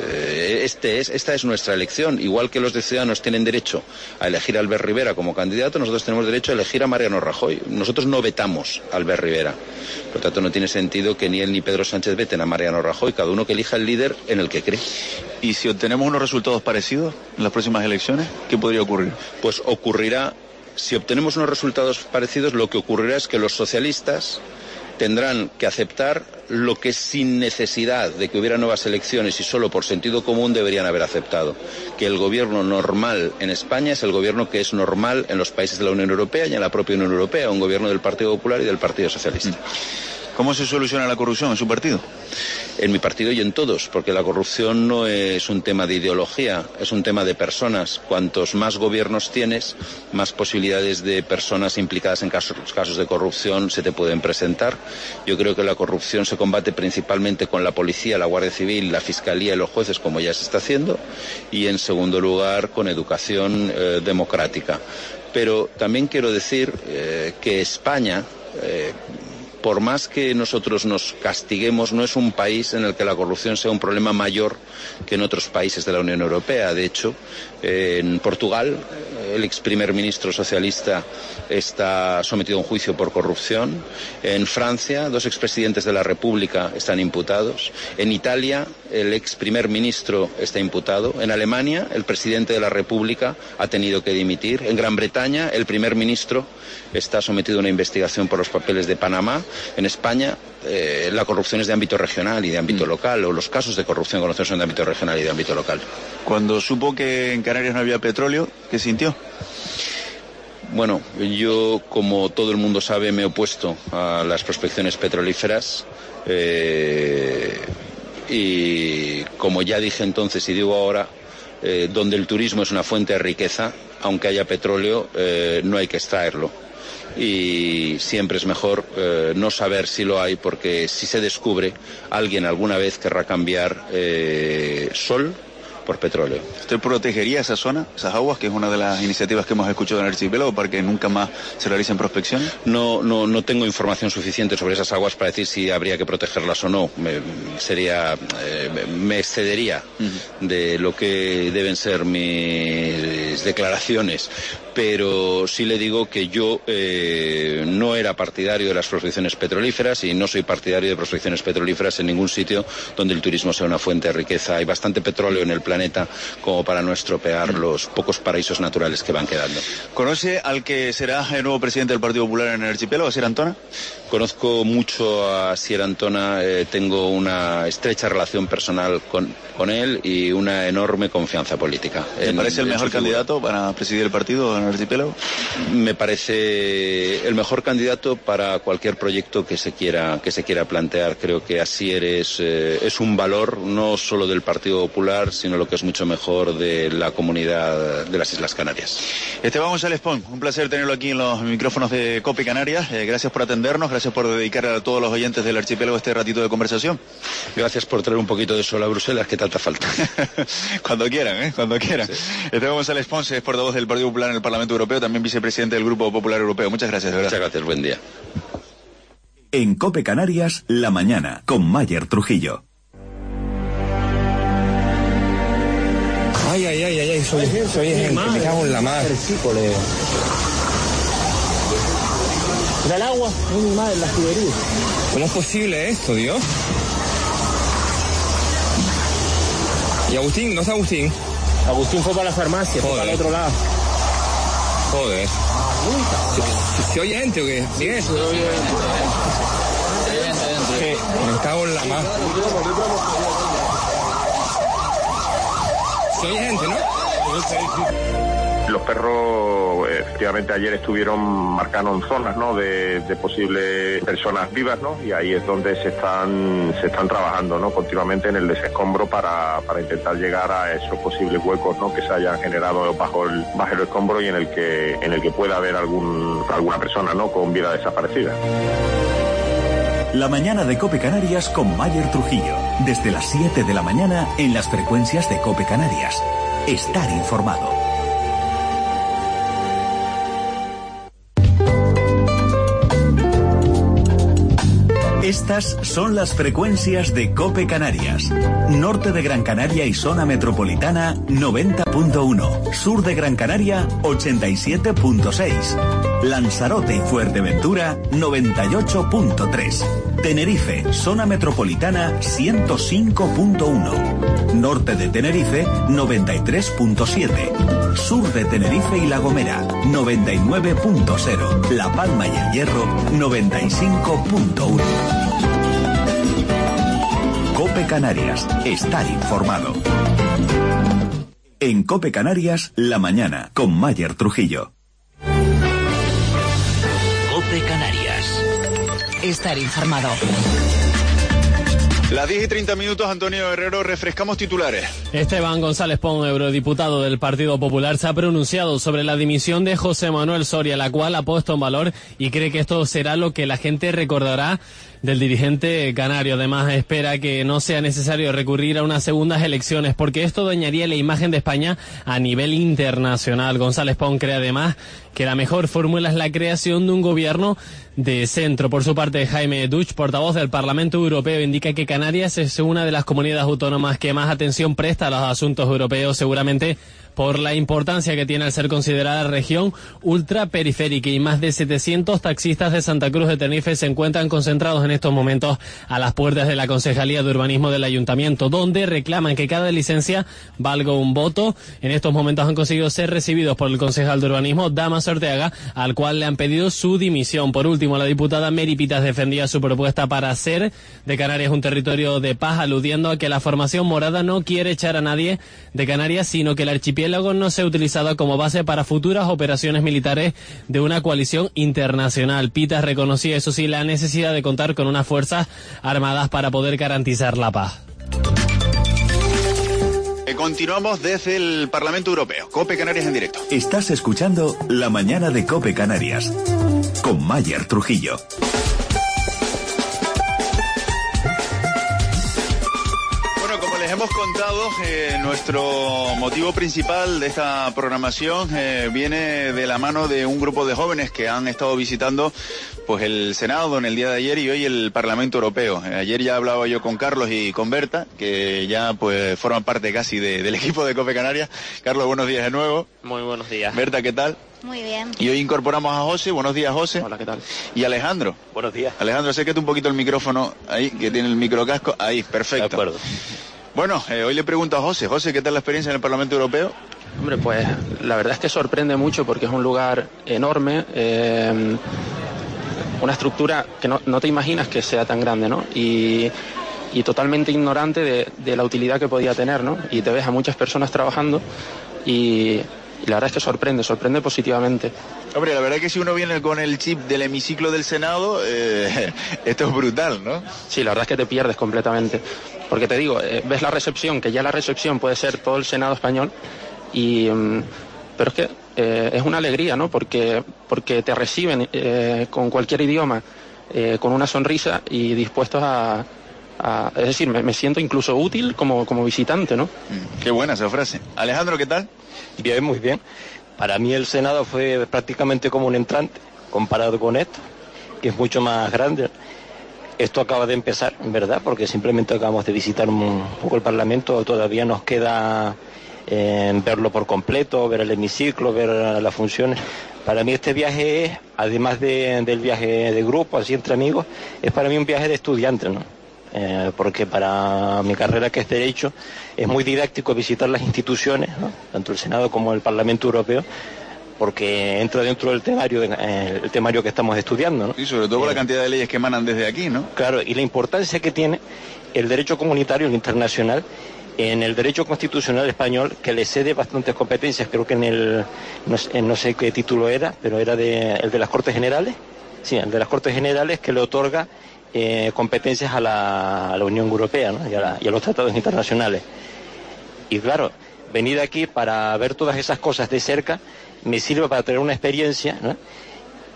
Esta es nuestra elección. Igual que los de Ciudadanos tienen derecho a elegir a Albert Rivera como candidato, nosotros tenemos derecho a elegir a Mariano Rajoy. Nosotros no vetamos a Albert Rivera. Por lo tanto, no tiene sentido que ni él ni Pedro Sánchez veten a Mariano Rajoy, cada uno que elija el líder en el que cree.
¿Y si obtenemos unos resultados parecidos en las próximas elecciones, qué podría ocurrir?
Pues ocurrirá, si obtenemos unos resultados parecidos, lo que ocurrirá es que los socialistas tendrán que aceptar lo que sin necesidad de que hubiera nuevas elecciones y solo por sentido común deberían haber aceptado, que el gobierno normal en España es el gobierno que es normal en los países de la Unión Europea y en la propia Unión Europea, un gobierno del Partido Popular y del Partido Socialista.
¿Cómo se soluciona la corrupción en su partido?
En mi partido y en todos, porque la corrupción no es un tema de ideología, es un tema de personas. Cuantos más gobiernos tienes, más posibilidades de personas implicadas en casos de corrupción se te pueden presentar. Yo creo que la corrupción se combate principalmente con la policía, la Guardia Civil, la Fiscalía y los jueces, como ya se está haciendo, y en segundo lugar con educación democrática. Pero también quiero decir que España, por más que nosotros nos castiguemos, no es un país en el que la corrupción sea un problema mayor que en otros países de la Unión Europea. De hecho, en Portugal, el ex primer ministro socialista está sometido a un juicio por corrupción. En Francia, 2 expresidentes de la República están imputados. En Italia, el ex primer ministro está imputado. En Alemania, el presidente de la República ha tenido que dimitir. En Gran Bretaña, el primer ministro está sometido a una investigación por los papeles de Panamá. En España, la corrupción es de ámbito regional y de ámbito local, o los casos de corrupción conocidos son de ámbito regional y de ámbito local.
Cuando supo que en Canarias no había petróleo, ¿qué sintió?
Bueno, yo, como todo el mundo sabe, me he opuesto a las prospecciones petrolíferas y, como ya dije entonces y digo ahora, donde el turismo es una fuente de riqueza, aunque haya petróleo, no hay que extraerlo. Y siempre es mejor no saber si lo hay, porque si se descubre, alguien alguna vez querrá cambiar sol por petróleo.
¿Usted protegería esa zona, esas aguas, que es una de las iniciativas que hemos escuchado en el archipiélago, para que nunca más se realicen prospecciones?
No tengo información suficiente sobre esas aguas para decir si habría que protegerlas o no. Me excedería de lo que deben ser mis declaraciones. Pero sí le digo que yo no era partidario de las prospecciones petrolíferas y no soy partidario de prospecciones petrolíferas en ningún sitio donde el turismo sea una fuente de riqueza. Hay bastante petróleo en el planeta como para no estropear los pocos paraísos naturales que van quedando.
¿Conoce al que será el nuevo presidente del Partido Popular en el archipiélago, Asier Antona?
Conozco mucho a Asier Antona, tengo una estrecha relación personal con él y una enorme confianza política.
¿Le parece el mejor candidato para presidir el partido en el archipiélago?
Me parece el mejor candidato para cualquier proyecto que se quiera plantear. Creo que Asier es un valor no solo del Partido Popular, sino lo que es mucho mejor de la comunidad de las Islas Canarias.
Esteban González Pons, un placer tenerlo aquí en los micrófonos de COPE Canarias. Gracias por atendernos, gracias por dedicar a todos los oyentes del archipiélago este ratito de conversación.
Gracias por traer un poquito de sol a Bruselas, que tanta falta.
Cuando quieran, cuando quieran. Sí. Esteban González Pons es portavoz del Partido Popular en el Parlamento Europeo, también vicepresidente del Grupo Popular Europeo. Muchas gracias, de verdad.
Muchas gracias, buen día.
En COPE Canarias, la mañana, con Mayer Trujillo.
Ay, soy gente, me cago en la madre.
Mira el agua, es mi madre, la tubería.
¿Cómo es posible esto, Dios? ¿Y Agustín? ¿No está Agustín?
Agustín fue para la farmacia, fue para el otro lado.
Joder. ¿Se oye gente o qué? ¿Sigue eso? Me cago en la madre. Se oye gente, ¿no?
Los perros, efectivamente, ayer marcaron zonas, ¿no?, de posibles personas vivas, ¿no?, y ahí es donde se están trabajando, ¿no?, continuamente en el desescombro para intentar llegar a esos posibles huecos, ¿no?, que se hayan generado bajo el escombro y en el que pueda haber alguna persona, ¿no?, con vida desaparecida.
La mañana de COPE Canarias con Mayer Trujillo. Desde las 7 de la mañana en las frecuencias de COPE Canarias. Estar informado. Estas son las frecuencias de COPE Canarias. Norte de Gran Canaria y zona metropolitana 90.1. Sur de Gran Canaria 87.6. Lanzarote y Fuerteventura 98.3. Tenerife, zona metropolitana 105.1. Norte de Tenerife 93.7. Sur de Tenerife y La Gomera 99.0. La Palma y El Hierro 95.1. COPE Canarias, estar informado. En COPE Canarias, la mañana, con Mayer Trujillo.
COPE Canarias.
Estar informado.
Las 10:30, Antonio Herrero, refrescamos titulares.
Esteban González Pons, eurodiputado del Partido Popular, se ha pronunciado sobre la dimisión de José Manuel Soria, la cual ha puesto en valor y cree que esto será lo que la gente recordará del dirigente canario. Además, espera que no sea necesario recurrir a unas segundas elecciones, porque esto dañaría la imagen de España a nivel internacional. González Pons cree además que la mejor fórmula es la creación de un gobierno de centro. Por su parte, Jaime Duch, portavoz del Parlamento Europeo, indica que Canarias es una de las comunidades autónomas que más atención presta a los asuntos europeos, seguramente por la importancia que tiene al ser considerada región ultraperiférica, y más de 700 taxistas de Santa Cruz de Tenerife se encuentran concentrados en estos momentos a las puertas de la Concejalía de Urbanismo del Ayuntamiento, donde reclaman que cada licencia valga un voto. En estos momentos han conseguido ser recibidos por el concejal de Urbanismo, Damas Ortega, al cual le han pedido su dimisión. Por último, la diputada Mary Pitas defendía su propuesta para hacer de Canarias un territorio de paz, aludiendo a que la formación morada no quiere echar a nadie de Canarias, sino que el archipiélago no sea utilizado como base para futuras operaciones militares de una coalición internacional. Pitas reconocía, eso sí, la necesidad de contar con unas fuerzas armadas para poder garantizar la paz.
Continuamos desde el Parlamento Europeo. COPE Canarias en directo.
Estás escuchando La mañana de COPE Canarias con Mayer Trujillo.
Hemos contado, nuestro motivo principal de esta programación viene de la mano de un grupo de jóvenes que han estado visitando pues el Senado en el día de ayer y hoy el Parlamento Europeo. Ayer ya hablaba yo con Carlos y con Berta, que ya pues forman parte casi del equipo de COPE Canarias. Carlos, buenos días de nuevo.
Muy buenos días.
Berta, ¿qué tal?
Muy bien.
Y hoy incorporamos a José. Buenos días, José.
Hola, ¿qué tal?
Y Alejandro.
Buenos días.
Alejandro, acércate un poquito el micrófono ahí, que tiene el microcasco. Ahí, perfecto.
De acuerdo.
Bueno, hoy le pregunto a José. José, ¿qué tal la experiencia en el Parlamento Europeo?
Hombre, pues la verdad es que sorprende mucho porque es un lugar enorme, una estructura que no te imaginas que sea tan grande, ¿no? Y totalmente ignorante de la utilidad que podía tener, ¿no? Y te ves a muchas personas trabajando y la verdad es que sorprende positivamente.
Hombre, la verdad es que si uno viene con el chip del hemiciclo del Senado, esto es brutal, ¿no?
Sí, la verdad es que te pierdes completamente. Porque te digo, ves la recepción, que ya la recepción puede ser todo el Senado español, pero es que es una alegría, ¿no? Porque te reciben con cualquier idioma, con una sonrisa y dispuestos es decir, me siento incluso útil como visitante, ¿no?
Qué buena esa frase. Alejandro, ¿qué tal?
Bien, muy bien. Para mí el Senado fue prácticamente como un entrante comparado con esto, que es mucho más grande. Esto acaba de empezar, en verdad, porque simplemente acabamos de visitar un poco el Parlamento. Todavía nos queda verlo por completo, ver el hemiciclo, ver las funciones. Para mí este viaje es, además del viaje de grupo, así entre amigos, es para mí un viaje de estudiante, ¿no? Porque para mi carrera, que es Derecho, es muy didáctico visitar las instituciones, ¿no? Tanto el Senado como el Parlamento Europeo, porque entra dentro del temario, el temario que estamos estudiando, ¿no?
Sí, sobre todo por la cantidad de leyes que emanan desde aquí, ¿no?
Claro, y la importancia que tiene el derecho comunitario, el internacional, en el derecho constitucional español, que le cede bastantes competencias. Creo que no sé qué título era, pero era el de las Cortes Generales. Sí, el de las Cortes Generales, que le otorga competencias a la Unión Europea, ¿no? y a los tratados internacionales. Y claro, venir aquí para ver todas esas cosas de cerca me sirve para tener una experiencia, ¿no?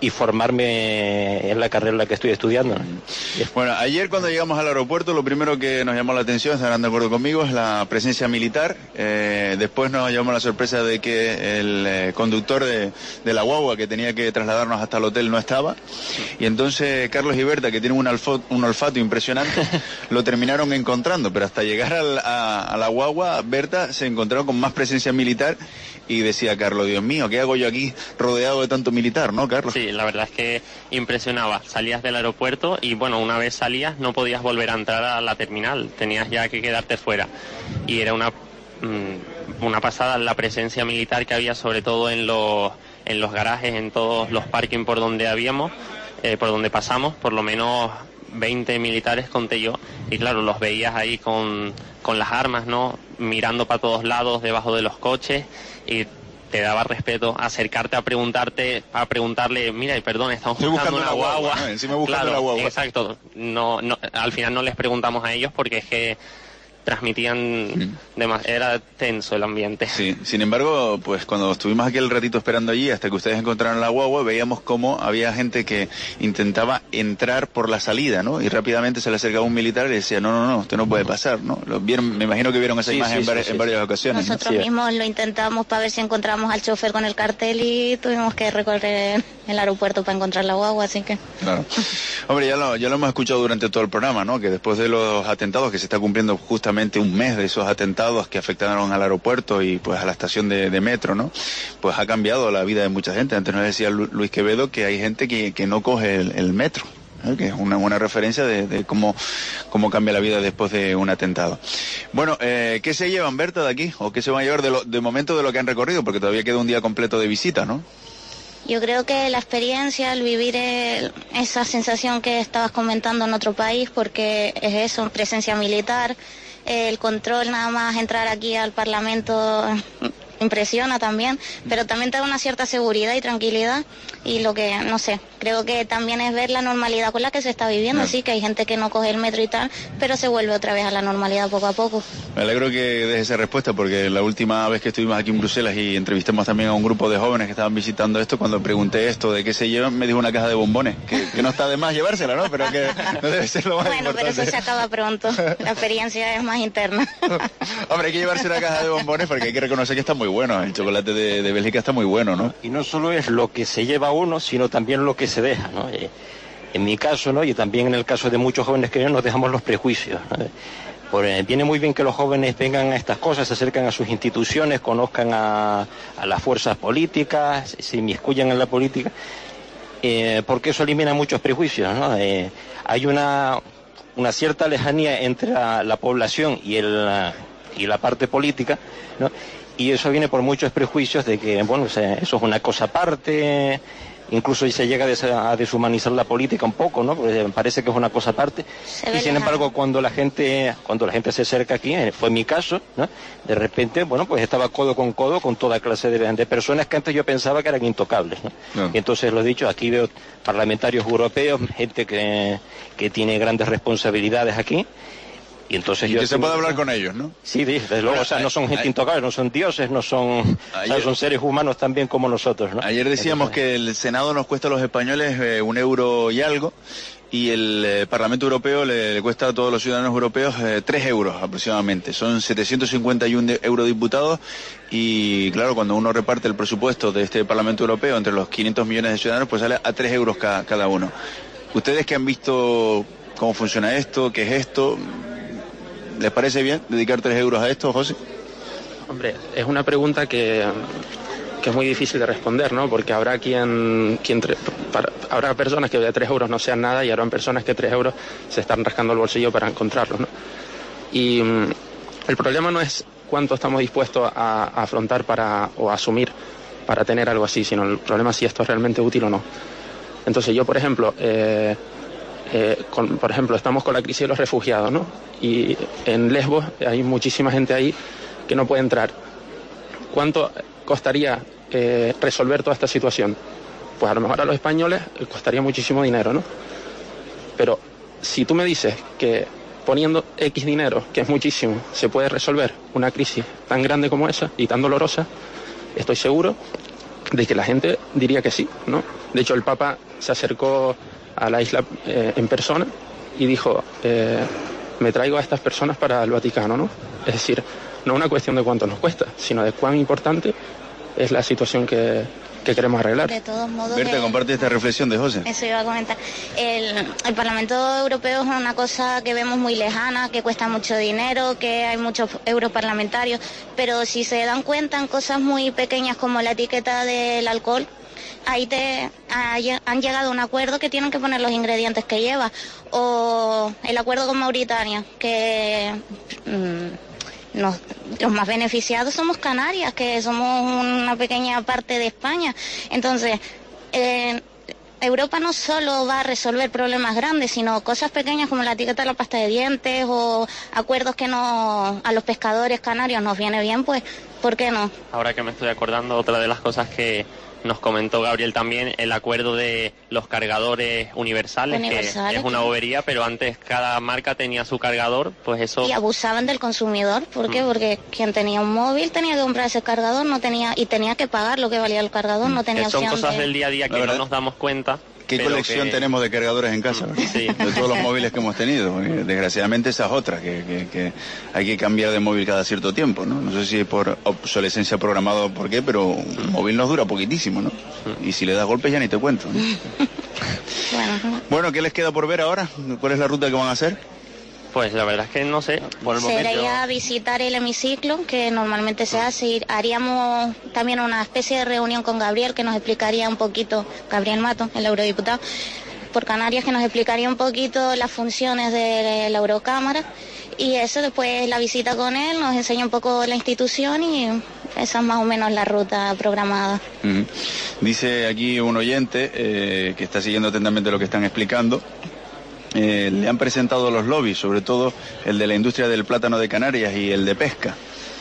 y formarme en la carrera en la que estoy estudiando.
Bueno, ayer cuando llegamos al aeropuerto, lo primero que nos llamó la atención, estarán de acuerdo conmigo, es la presencia militar. Después nos llamó la sorpresa de que el conductor de la guagua que tenía que trasladarnos hasta el hotel no estaba. Y entonces Carlos y Berta, que tienen un olfato impresionante, lo terminaron encontrando. Pero hasta llegar a la guagua, Berta se encontraron con más presencia militar y decía Carlos, Dios mío, ¿qué hago yo aquí rodeado de tanto militar, no, Carlos?
Sí, la verdad es que impresionaba. Salías del aeropuerto y, bueno, una vez salías no podías volver a entrar a la terminal, tenías ya que quedarte fuera. Y era una pasada la presencia militar que había, sobre todo en los garajes, en todos los parkings por donde por donde pasamos, por lo menos 20 militares conté yo, y claro, los veías ahí con las armas, ¿no? Mirando para todos lados, debajo de los coches, y te daba respeto acercarte a preguntarle, mira, perdón, estamos buscando una guagua.
¿no? Encima buscando la guagua.
Exacto. No, al final no les preguntamos a ellos porque es que transmitían era tenso el ambiente.
Sí, sin embargo, pues cuando estuvimos aquí el ratito esperando allí hasta que ustedes encontraron la guagua, veíamos cómo había gente que intentaba entrar por la salida, ¿no? Y rápidamente se le acercaba un militar y le decía, no, usted no puede pasar, ¿no? Lo vieron, me imagino que vieron esa imagen en varias ocasiones.
Nosotros mismos lo intentamos para ver si encontramos al chofer con el cartel y tuvimos que recorrer el aeropuerto para encontrar la guagua, así que...
Claro. Hombre, ya lo hemos escuchado durante todo el programa, ¿no? Que después de los atentados, que se está cumpliendo justamente un mes de esos atentados que afectaron al aeropuerto y pues a la estación de metro, ¿no? Pues ha cambiado la vida de mucha gente. Antes nos decía Luis Quevedo que hay gente que no coge el metro, ¿eh? Que es una buena referencia de cómo cambia la vida después de un atentado. Bueno, ¿qué se llevan, Berta, de aquí? ¿O qué se van a llevar de momento de lo que han recorrido? Porque todavía queda un día completo de visita, ¿no?
Yo creo que la experiencia, el vivir esa sensación que estabas comentando en otro país, porque es eso, presencia militar, el control, nada más entrar aquí al Parlamento impresiona también, pero también te da una cierta seguridad y tranquilidad, y lo que, no sé, creo que también es ver la normalidad con la que se está viviendo, sí, que hay gente que no coge el metro y tal, pero se vuelve otra vez a la normalidad poco a poco.
Me alegro que des esa respuesta, porque la última vez que estuvimos aquí en Bruselas y entrevistamos también a un grupo de jóvenes que estaban visitando esto, cuando pregunté esto de qué se llevan, me dijo una caja de bombones, que no está de más llevársela, ¿no? Pero que no debe ser lo más importante.
Bueno, pero eso se acaba pronto, la experiencia es más interna.
Hombre, hay que llevarse una caja de bombones porque hay que reconocer que está muy bueno, el chocolate de Bélgica está muy bueno, ¿no?
Y no solo es lo que se lleva uno, sino también lo que se deja, ¿no? En mi caso, ¿no? Y también en el caso de muchos jóvenes que nos dejamos los prejuicios, ¿no? Viene muy bien que los jóvenes vengan a estas cosas, se acercan a sus instituciones, conozcan a las fuerzas políticas, se inmiscuyan en la política, porque eso elimina muchos prejuicios, ¿no? Hay una cierta lejanía entre la población y la parte política, ¿no? Y eso viene por muchos prejuicios de que, bueno, eso es una cosa aparte, incluso se llega a deshumanizar la política un poco, ¿no? Porque parece que es una cosa aparte. Y sin embargo, cuando la gente se acerca aquí, fue mi caso, ¿no? De repente, bueno, pues estaba codo con toda clase de personas que antes yo pensaba que eran intocables, ¿no? No. Y entonces, lo he dicho, aquí veo parlamentarios europeos, gente que tiene grandes responsabilidades aquí. Y entonces
que se puede hablar con ellos, ¿no?
Sí, desde luego, o sea, no son gente intocable, no son dioses, no son, son seres humanos también como nosotros, ¿no?
Ayer decíamos que el Senado nos cuesta a los españoles €1 y algo, y el Parlamento Europeo le cuesta a todos los ciudadanos europeos 3 euros aproximadamente. Son 751 eurodiputados, y claro, cuando uno reparte el presupuesto de este Parlamento Europeo entre los 500 millones de ciudadanos, pues sale a 3 euros cada uno. ¿Ustedes que han visto cómo funciona esto, qué es esto, les parece bien dedicar 3 euros a esto, José?
Hombre, es una pregunta que es muy difícil de responder, ¿no? Porque habrá habrá personas que de 3 euros no sean nada, y habrán personas que 3 euros se están rascando el bolsillo para encontrarlos, ¿no? Y el problema no es cuánto estamos dispuestos a afrontar o a asumir para tener algo así, sino el problema es si esto es realmente útil o no. Entonces yo, por ejemplo, estamos con la crisis de los refugiados, ¿no? Y en Lesbos hay muchísima gente ahí que no puede entrar. ¿Cuánto costaría resolver toda esta situación? Pues a lo mejor a los españoles costaría muchísimo dinero, ¿no? Pero si tú me dices que poniendo X dinero, que es muchísimo, se puede resolver una crisis tan grande como esa y tan dolorosa, estoy seguro de que la gente diría que sí, ¿no? De hecho, el Papa se acercó a la isla en persona y dijo, me traigo a estas personas para el Vaticano, ¿no? Es decir, no una cuestión de cuánto nos cuesta, sino de cuán importante es la situación que queremos arreglar.
De todos modos,
Berta, comparte esta reflexión de José.
Eso iba a comentar. El Parlamento Europeo es una cosa que vemos muy lejana, que cuesta mucho dinero, que hay muchos europarlamentarios, pero si se dan cuenta en cosas muy pequeñas como la etiqueta del alcohol, ahí han llegado a un acuerdo que tienen que poner los ingredientes que lleva, o el acuerdo con Mauritania, que los más beneficiados somos Canarias, que somos una pequeña parte de España. Entonces, Europa no solo va a resolver problemas grandes, sino cosas pequeñas como la etiqueta de la pasta de dientes o acuerdos que a los pescadores canarios nos viene bien, pues, ¿por qué no?
Ahora que me estoy acordando, otra de las cosas que nos comentó Gabriel también, el acuerdo de los cargadores universales, que es una bobería, pero antes cada marca tenía su cargador, pues eso...
Y abusaban del consumidor, ¿por qué? Porque quien tenía un móvil tenía que comprar ese cargador, tenía que pagar lo que valía el cargador, no tenía opción.
Son cosas del día a día que no nos damos cuenta.
¿Qué colección tenemos de cargadores en casa?
Sí.
De todos los móviles que hemos tenido. Desgraciadamente esa es otra, que hay que cambiar de móvil cada cierto tiempo, ¿no? No sé si es por obsolescencia programada o por qué, pero un móvil nos dura poquitísimo, ¿no? Y si le das golpes ya ni te cuento, ¿no? Bueno, ¿qué les queda por ver ahora? ¿Cuál es la ruta que van a hacer?
Pues la verdad es que no sé, por el momento...
Sería visitar el hemiciclo, que normalmente se hace, y haríamos también una especie de reunión con Gabriel, que nos explicaría un poquito, Gabriel Mato, el eurodiputado, por Canarias, que nos explicaría un poquito las funciones de la Eurocámara, y eso después la visita con él, nos enseña un poco la institución y esa es más o menos la ruta programada.
Dice aquí un oyente que está siguiendo atentamente lo que están explicando. Le han presentado los lobbies, sobre todo el de la industria del plátano de Canarias y el de pesca.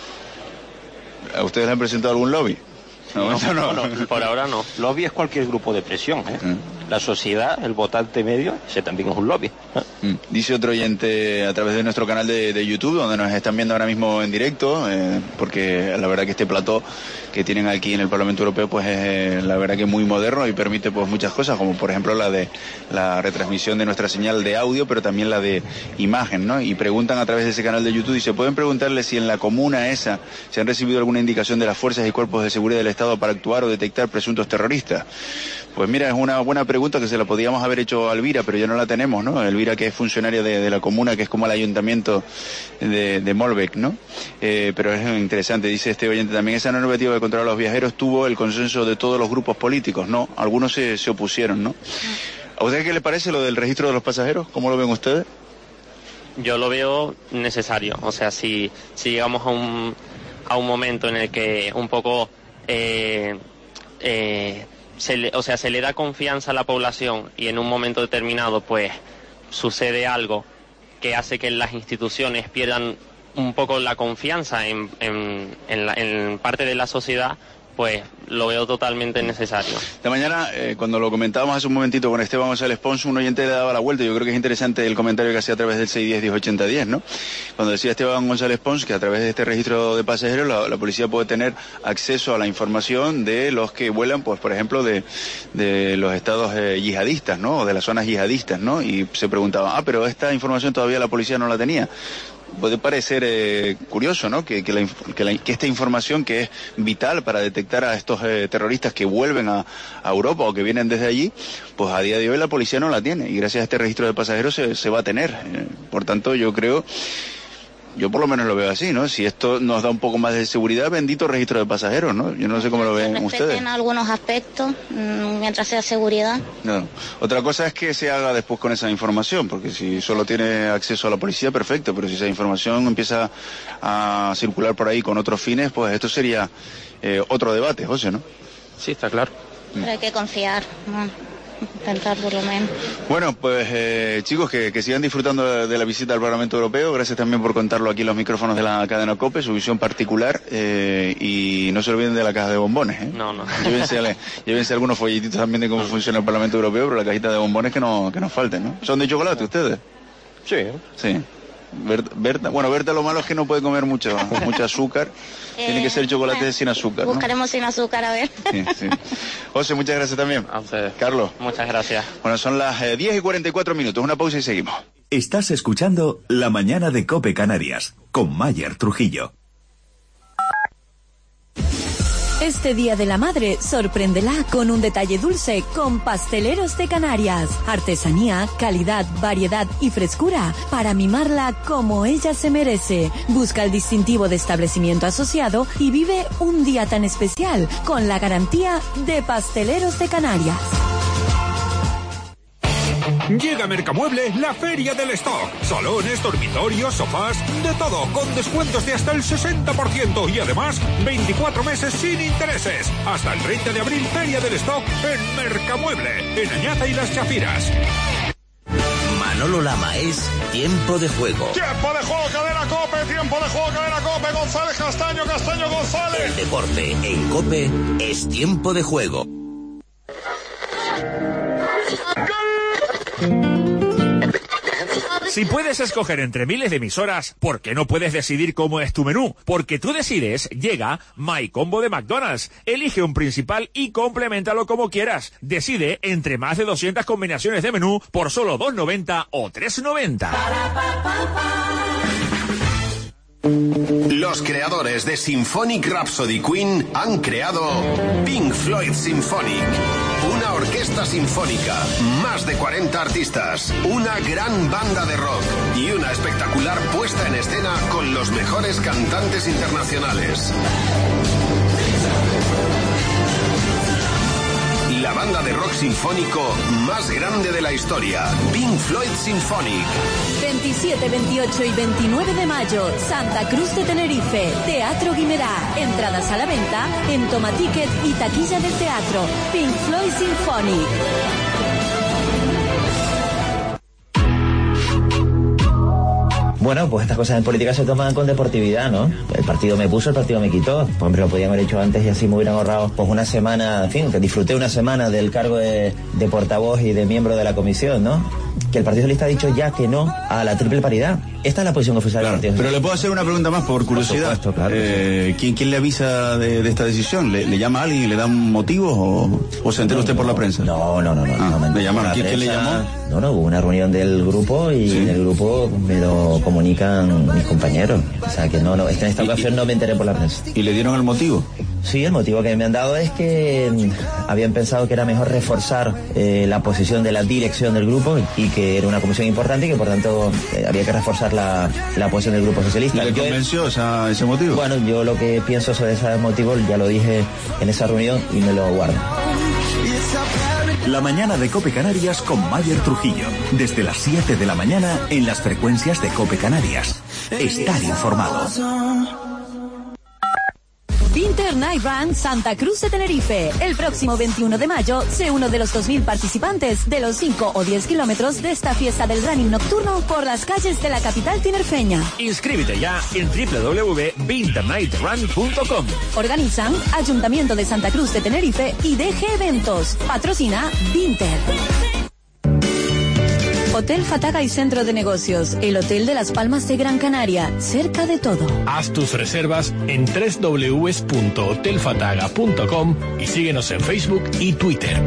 ¿A ustedes le han presentado algún lobby?
No,
por ahora no.
Lobby es cualquier grupo de presión, ¿eh? La sociedad, el votante medio, ese también es un lobby.
Dice otro oyente a través de nuestro canal de YouTube, donde nos están viendo ahora mismo en directo, porque la verdad que este plató que tienen aquí en el Parlamento Europeo pues es la verdad que muy moderno y permite pues muchas cosas, como por ejemplo la de la retransmisión de nuestra señal de audio, pero también la de imagen, ¿no? Y preguntan a través de ese canal de YouTube, y se pueden preguntarle si en la comuna esa se han recibido alguna indicación de las fuerzas y cuerpos de seguridad del Estado para actuar o detectar presuntos terroristas. Pues mira, es una buena pregunta que se la podíamos haber hecho a Elvira, pero ya no la tenemos, ¿no? Elvira, que es funcionaria de la comuna, que es como el ayuntamiento de Molenbeek, ¿no? Pero es interesante, dice este oyente también, esa normativa de control a los viajeros tuvo el consenso de todos los grupos políticos, ¿no? Algunos se opusieron, ¿no? ¿A ustedes qué les parece lo del registro de los pasajeros? ¿Cómo lo ven ustedes?
Yo lo veo necesario, o sea, si llegamos a un momento en el que un poco... se le da confianza a la población y en un momento determinado pues sucede algo que hace que las instituciones pierdan un poco la confianza en parte de la sociedad, pues lo veo totalmente necesario.
De mañana, cuando lo comentábamos hace un momentito con Esteban González Pons, un oyente le daba la vuelta. Yo creo que es interesante el comentario que hacía a través del 610-1080-10, ¿no? Cuando decía Esteban González Pons que a través de este registro de pasajeros la policía puede tener acceso a la información de los que vuelan, pues por ejemplo, de los estados yihadistas, ¿no? O de las zonas yihadistas, ¿no? Y se preguntaba, pero esta información todavía la policía no la tenía. Puede parecer curioso, ¿no? Que esta información, que es vital para detectar a estos terroristas que vuelven a Europa o que vienen desde allí, pues a día de hoy la policía no la tiene, y gracias a este registro de pasajeros se va a tener. Por tanto, yo por lo menos lo veo así, ¿no? Si esto nos da un poco más de seguridad, bendito registro de pasajeros, ¿no? Yo no sé cómo lo ven ustedes.
En algunos aspectos, mientras sea seguridad.
No. Otra cosa es que se haga después con esa información, porque si solo tiene acceso a la policía, perfecto, pero si esa información empieza a circular por ahí con otros fines, pues esto sería otro debate, José, ¿no?
Sí, está claro.
Pero hay que confiar, ¿no? Intentar por lo menos.
Bueno, pues chicos, que sigan disfrutando de la visita al Parlamento Europeo. Gracias también por contarlo aquí en los micrófonos de la cadena COPE, su visión particular, y no se olviden de la caja de bombones, ¿eh?
No.
Llévense algunos folletitos también de cómo funciona el Parlamento Europeo, pero la cajita de bombones que nos falten, ¿no? ¿Son de chocolate ustedes?
Sí.
Sí. Berta lo malo es que no puede comer mucho azúcar. Tiene que ser chocolate sin azúcar, ¿no?
Buscaremos sin azúcar, a ver.
Sí. José, muchas gracias también.
A ustedes.
Carlos.
Muchas gracias.
Bueno, son las 10:44, una pausa y seguimos.
Estás escuchando La Mañana de COPE Canarias, con Mayer Trujillo.
Este Día de la Madre, sorpréndela con un detalle dulce con Pasteleros de Canarias. Artesanía, calidad, variedad y frescura para mimarla como ella se merece. Busca el distintivo de establecimiento asociado y vive un día tan especial con la garantía de Pasteleros de Canarias.
Llega a Mercamueble la Feria del Stock. Salones, dormitorios, sofás, de todo, con descuentos de hasta el 60% y además 24 meses sin intereses. Hasta el 30 de abril, Feria del Stock en Mercamueble, en Añaza y Las Chafiras.
Manolo Lama es Tiempo de Juego.
Tiempo de juego, cadena COPE, tiempo de juego, cadena COPE, González Castaño, González.
El deporte en COPE es Tiempo de Juego.
Si puedes escoger entre miles de emisoras, ¿por qué no puedes decidir cómo es tu menú? Porque tú decides, llega My Combo de McDonald's. Elige un principal y compleméntalo como quieras. Decide entre más de 200 combinaciones de menú por solo $2.90 o $3.90.
Los creadores de Symphonic Rhapsody Queen han creado Pink Floyd Symphonic. Una orquesta sinfónica, más de 40 artistas, una gran banda de rock y una espectacular puesta en escena con los mejores cantantes internacionales. La banda de rock sinfónico más grande de la historia, Pink Floyd Symphonic.
27, 28 y 29 de mayo, Santa Cruz de Tenerife, Teatro Guimerá. Entradas a la venta en Tomaticket y taquilla del teatro. Pink Floyd Symphonic.
Bueno, pues estas cosas en política se toman con deportividad, ¿no? El partido me puso, el partido me quitó. Pues hombre, lo podían haber hecho antes y así me hubieran ahorrado pues una semana, en fin, que disfruté una semana del cargo de portavoz y de miembro de la comisión, ¿no? Que el Partido Socialista ha dicho ya que no a la triple paridad. Esta es la posición oficial del Partido Socialista.
Pero le puedo hacer una pregunta más por curiosidad.
Por supuesto, claro.
¿Quién le avisa de esta decisión? ¿Le llama a alguien y le dan motivos o se entera usted por la prensa?
No.
¿Le llamaron? ¿Quién le llamó?
No, hubo una reunión del grupo y en el grupo me lo comunican mis compañeros. O sea que no, es que en esta ocasión no me enteré por la prensa.
¿Y le dieron el motivo?
Sí, el motivo que me han dado es que habían pensado que era mejor reforzar la posición de la dirección del grupo y que era una comisión importante y que por tanto había que reforzar la posición del Grupo Socialista.
¿Y le convenció ese motivo?
Bueno, yo lo que pienso sobre ese motivo ya lo dije en esa reunión y me lo guardo.
La mañana de COPE Canarias con Mayer Trujillo. Desde las 7 de la mañana en las frecuencias de COPE Canarias. Estar informado.
Winter Night Run Santa Cruz de Tenerife. El próximo 21 de mayo, sé uno de los 2.000 participantes de los 5 o 10 kilómetros de esta fiesta del running nocturno por las calles de la capital tinerfeña.
Inscríbete ya en www.winternightrun.com.
Organizan Ayuntamiento de Santa Cruz de Tenerife y DG Eventos. Patrocina Winter. Hotel Fataga y Centro de Negocios, el Hotel de Las Palmas de Gran Canaria, cerca de todo.
Haz tus reservas en www.hotelfataga.com y síguenos en Facebook y Twitter.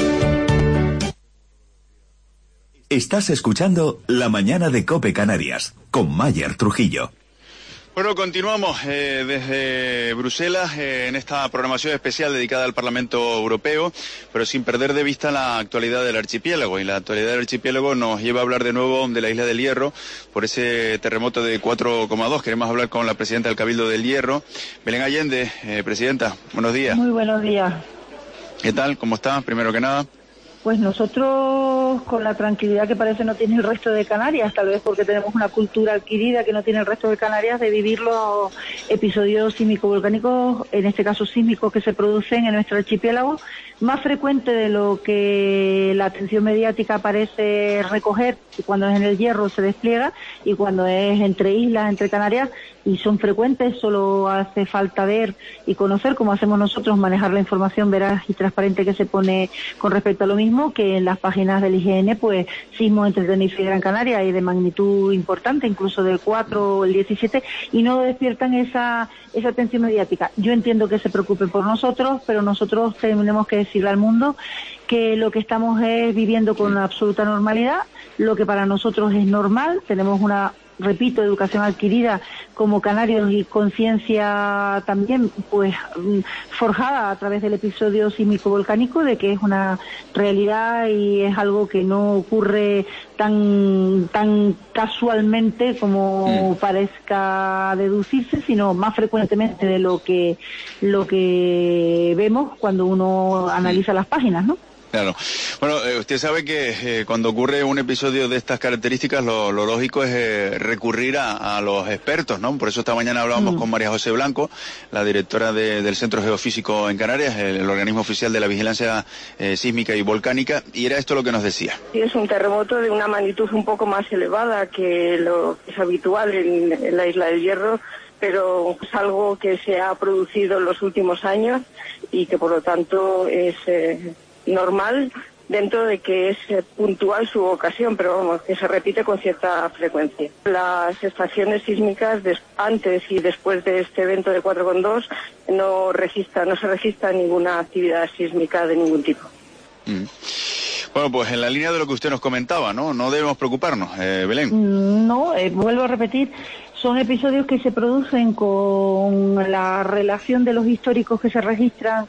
Estás escuchando La Mañana de COPE Canarias con Mayer Trujillo.
Bueno, continuamos desde Bruselas en esta programación especial dedicada al Parlamento Europeo, pero sin perder de vista la actualidad del archipiélago. Y la actualidad del archipiélago nos lleva a hablar de nuevo de la isla del Hierro por ese terremoto de 4,2. Queremos hablar con la presidenta del Cabildo del Hierro, Belén Allende. Presidenta, buenos días.
Muy buenos días.
¿Qué tal? ¿Cómo está? Primero que nada.
Pues nosotros, con la tranquilidad que parece no tiene el resto de Canarias, tal vez porque tenemos una cultura adquirida que no tiene el resto de Canarias de vivir los episodios sísmico-volcánicos, en este caso sísmicos, que se producen en nuestro archipiélago, más frecuente de lo que la atención mediática parece recoger, cuando es en el Hierro se despliega y cuando es entre islas, entre Canarias, y son frecuentes, solo hace falta ver y conocer, como hacemos nosotros, manejar la información veraz y transparente que se pone con respecto a lo mismo, que en las páginas del IGN, pues sismos entre Tenerife y Gran Canaria y de magnitud importante, incluso del 4 o el 17, y no despiertan esa atención mediática. Yo entiendo que se preocupen por nosotros, pero nosotros tenemos que decirle al mundo que lo que estamos es viviendo con una absoluta normalidad, lo que para nosotros es normal. Tenemos una, repito, educación adquirida como canarios y conciencia también pues forjada a través del episodio sísmico volcánico, de que es una realidad y es algo que no ocurre tan casualmente como parezca deducirse, sino más frecuentemente de lo que vemos cuando uno analiza las páginas, ¿no?
Claro. Bueno, usted sabe que cuando ocurre un episodio de estas características, lo lógico es recurrir a los expertos, ¿no? Por eso esta mañana hablábamos con María José Blanco, la directora del Centro Geofísico en Canarias, el organismo oficial de la vigilancia sísmica y volcánica, y era esto lo que nos decía.
Sí, es un terremoto de una magnitud un poco más elevada que lo que es habitual en la Isla del Hierro, pero es algo que se ha producido en los últimos años y que por lo tanto es normal dentro de que es puntual su ocasión, pero vamos, que se repite con cierta frecuencia. Las estaciones sísmicas antes y después de este evento de 4,2 no se registra ninguna actividad sísmica de ningún tipo.
Bueno, pues en la línea de lo que usted nos comentaba, ¿no? No debemos preocuparnos, Belén.
No, vuelvo a repetir, son episodios que se producen con la relación de los históricos que se registran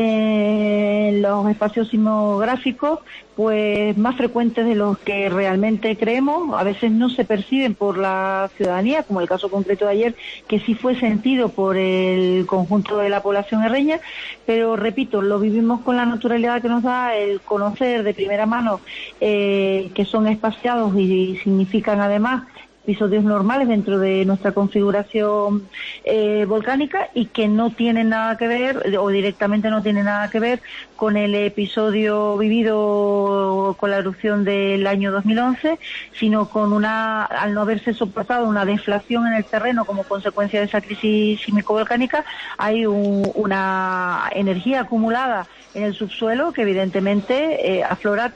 en los espacios sismográficos, pues más frecuentes de los que realmente creemos. A veces no se perciben por la ciudadanía, como el caso concreto de ayer, que sí fue sentido por el conjunto de la población herreña, pero repito, lo vivimos con la naturalidad que nos da el conocer de primera mano que son espaciados y significan además episodios normales dentro de nuestra configuración volcánica, y que no tienen nada que ver, o directamente no tienen nada que ver con el episodio vivido con la erupción del año 2011, sino con al no haberse soportado una deflación en el terreno como consecuencia de esa crisis sísmico-volcánica, hay una energía acumulada en el subsuelo que evidentemente aflora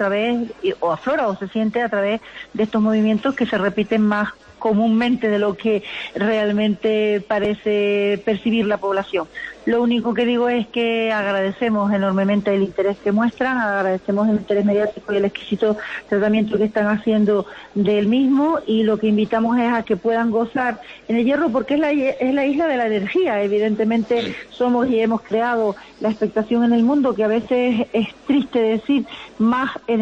o se siente a través de estos movimientos que se repiten más comúnmente de lo que realmente parece percibir la población. Lo único que digo es que agradecemos enormemente el interés que muestran, agradecemos el interés mediático y el exquisito tratamiento que están haciendo del mismo, y lo que invitamos es a que puedan gozar en el Hierro, porque es la isla de la energía. Evidentemente somos y hemos creado la expectación en el mundo, que a veces es triste decir, más en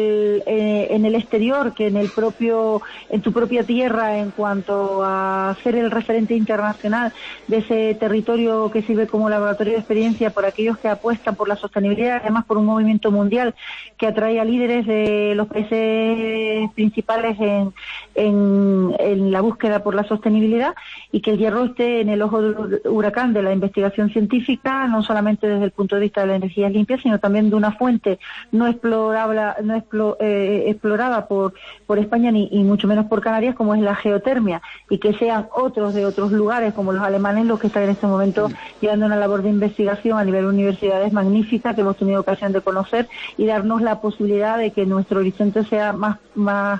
el exterior que en tu propia tierra, en cuanto a ser el referente internacional de ese territorio que sirve como laboratorio de experiencia por aquellos que apuestan por la sostenibilidad, además por un movimiento mundial que atrae a líderes de los países principales en la búsqueda por la sostenibilidad, y que el Hierro esté en el ojo del huracán de la investigación científica, no solamente desde el punto de vista de la energía limpia, sino también de una fuente no explorada por España y mucho menos por Canarias, como es la geotermia, y que sean otros de otros lugares como los alemanes los que están en este momento llevando una labor de investigación a nivel de universidades magnífica que hemos tenido ocasión de conocer, y darnos la posibilidad de que nuestro horizonte sea más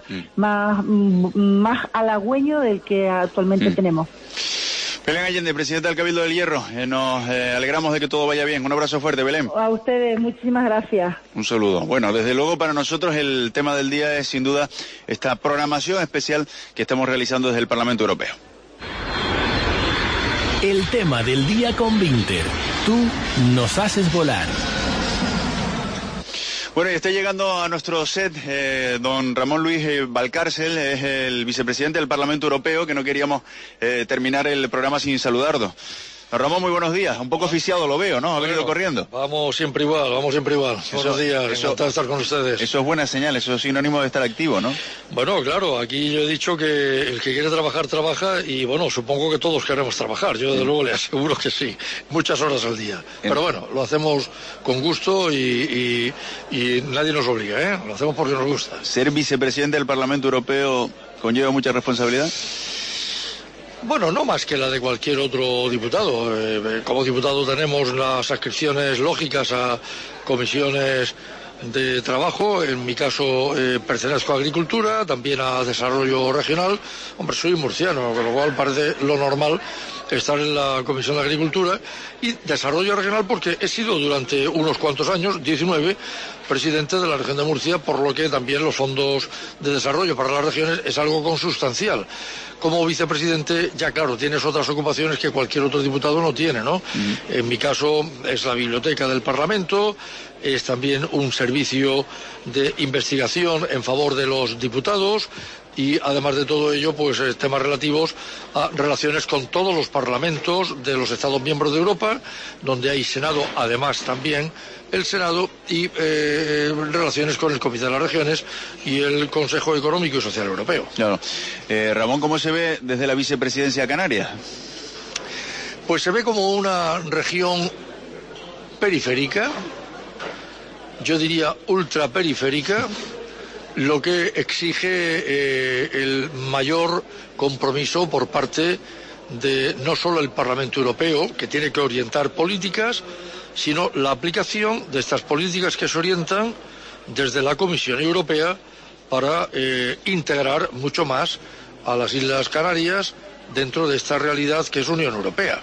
halagüeño del que actualmente tenemos.
Belén Allende, presidenta del Cabildo del Hierro, nos alegramos de que todo vaya bien. Un abrazo fuerte, Belén.
A ustedes, muchísimas gracias.
Un saludo. Bueno, desde luego para nosotros el tema del día es sin duda esta programación especial que estamos realizando desde el Parlamento Europeo.
El tema del día con Vinter. Tú nos haces volar.
Bueno, y está llegando a nuestro set don Ramón Luis Valcárcel, es el vicepresidente del Parlamento Europeo, que no queríamos terminar el programa sin saludarlo. Don Ramón, muy buenos días. Un poco oficiado lo veo, ¿no? Ha venido corriendo.
Vamos siempre igual. Buenos días, encantado de estar con ustedes.
Eso es buena señal, eso es sinónimo de estar activo, ¿no?
Bueno, claro, aquí yo he dicho que el que quiere trabajar, trabaja, y bueno, supongo que todos queremos trabajar. Yo desde luego le aseguro que sí, muchas horas al día. Pero bueno, lo hacemos con gusto y nadie nos obliga, ¿eh? Lo hacemos porque nos gusta.
¿Ser vicepresidente del Parlamento Europeo conlleva mucha responsabilidad?
Bueno, no más que la de cualquier otro diputado. Como diputado tenemos las adscripciones lógicas a comisiones de trabajo. En mi caso pertenezco a Agricultura, también a Desarrollo Regional. Hombre, soy murciano, con lo cual parece lo normal estar en la Comisión de Agricultura y Desarrollo Regional, porque he sido durante unos cuantos años, 19, presidente de la región de Murcia, por lo que también los fondos de desarrollo para las regiones es algo consustancial. Como vicepresidente, ya claro, tienes otras ocupaciones que cualquier otro diputado no tiene, ¿no? En mi caso es la biblioteca del Parlamento, es también un servicio de investigación en favor de los diputados y además de todo ello, pues temas relativos a relaciones con todos los parlamentos de los Estados miembros de Europa, donde hay Senado, además también el Senado, y relaciones con el Comité de las Regiones y el Consejo Económico y Social Europeo.
Claro. Ramón, ¿cómo se ve desde la vicepresidencia canaria?
Pues se ve como una región periférica, yo diría ultraperiférica, lo que exige el mayor compromiso por parte de no solo el Parlamento Europeo, que tiene que orientar políticas, sino la aplicación de estas políticas que se orientan desde la Comisión Europea para integrar mucho más a las Islas Canarias dentro de esta realidad que es Unión Europea.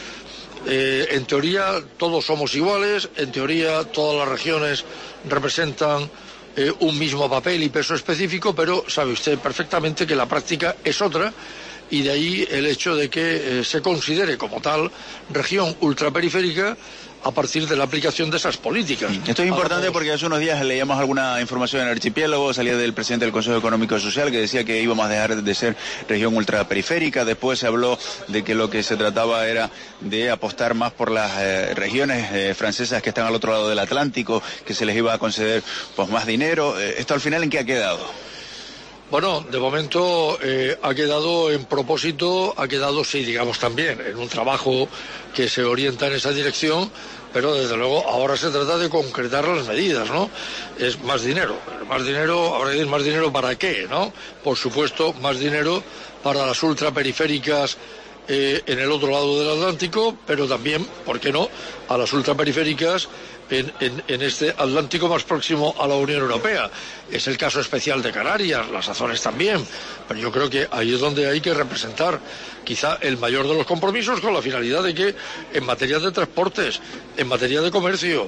En teoría todos somos iguales, en teoría todas las regiones representan un mismo papel y peso específico, pero sabe usted perfectamente que la práctica es otra, y de ahí el hecho de que se considere como tal región ultraperiférica a partir de la aplicación de esas políticas.
Esto es importante porque hace unos días leíamos alguna información en el archipiélago, salía del presidente del Consejo Económico y Social que decía que íbamos a dejar de ser región ultraperiférica. Después se habló de que lo que se trataba era de apostar más por las regiones francesas que están al otro lado del Atlántico, que se les iba a conceder pues más dinero. ¿Esto al final en qué ha quedado?
Bueno, de momento ha quedado en propósito, ha quedado, sí, digamos también, en un trabajo que se orienta en esa dirección, pero desde luego ahora se trata de concretar las medidas, ¿no? Es más dinero, ahora es más dinero ¿para qué, no? Por supuesto, más dinero para las ultraperiféricas en el otro lado del Atlántico, pero también, ¿por qué no?, a las ultraperiféricas en este Atlántico más próximo a la Unión Europea. Es el caso especial de Canarias, las Azores también, pero yo creo que ahí es donde hay que representar quizá el mayor de los compromisos, con la finalidad de que en materia de transportes, en materia de comercio,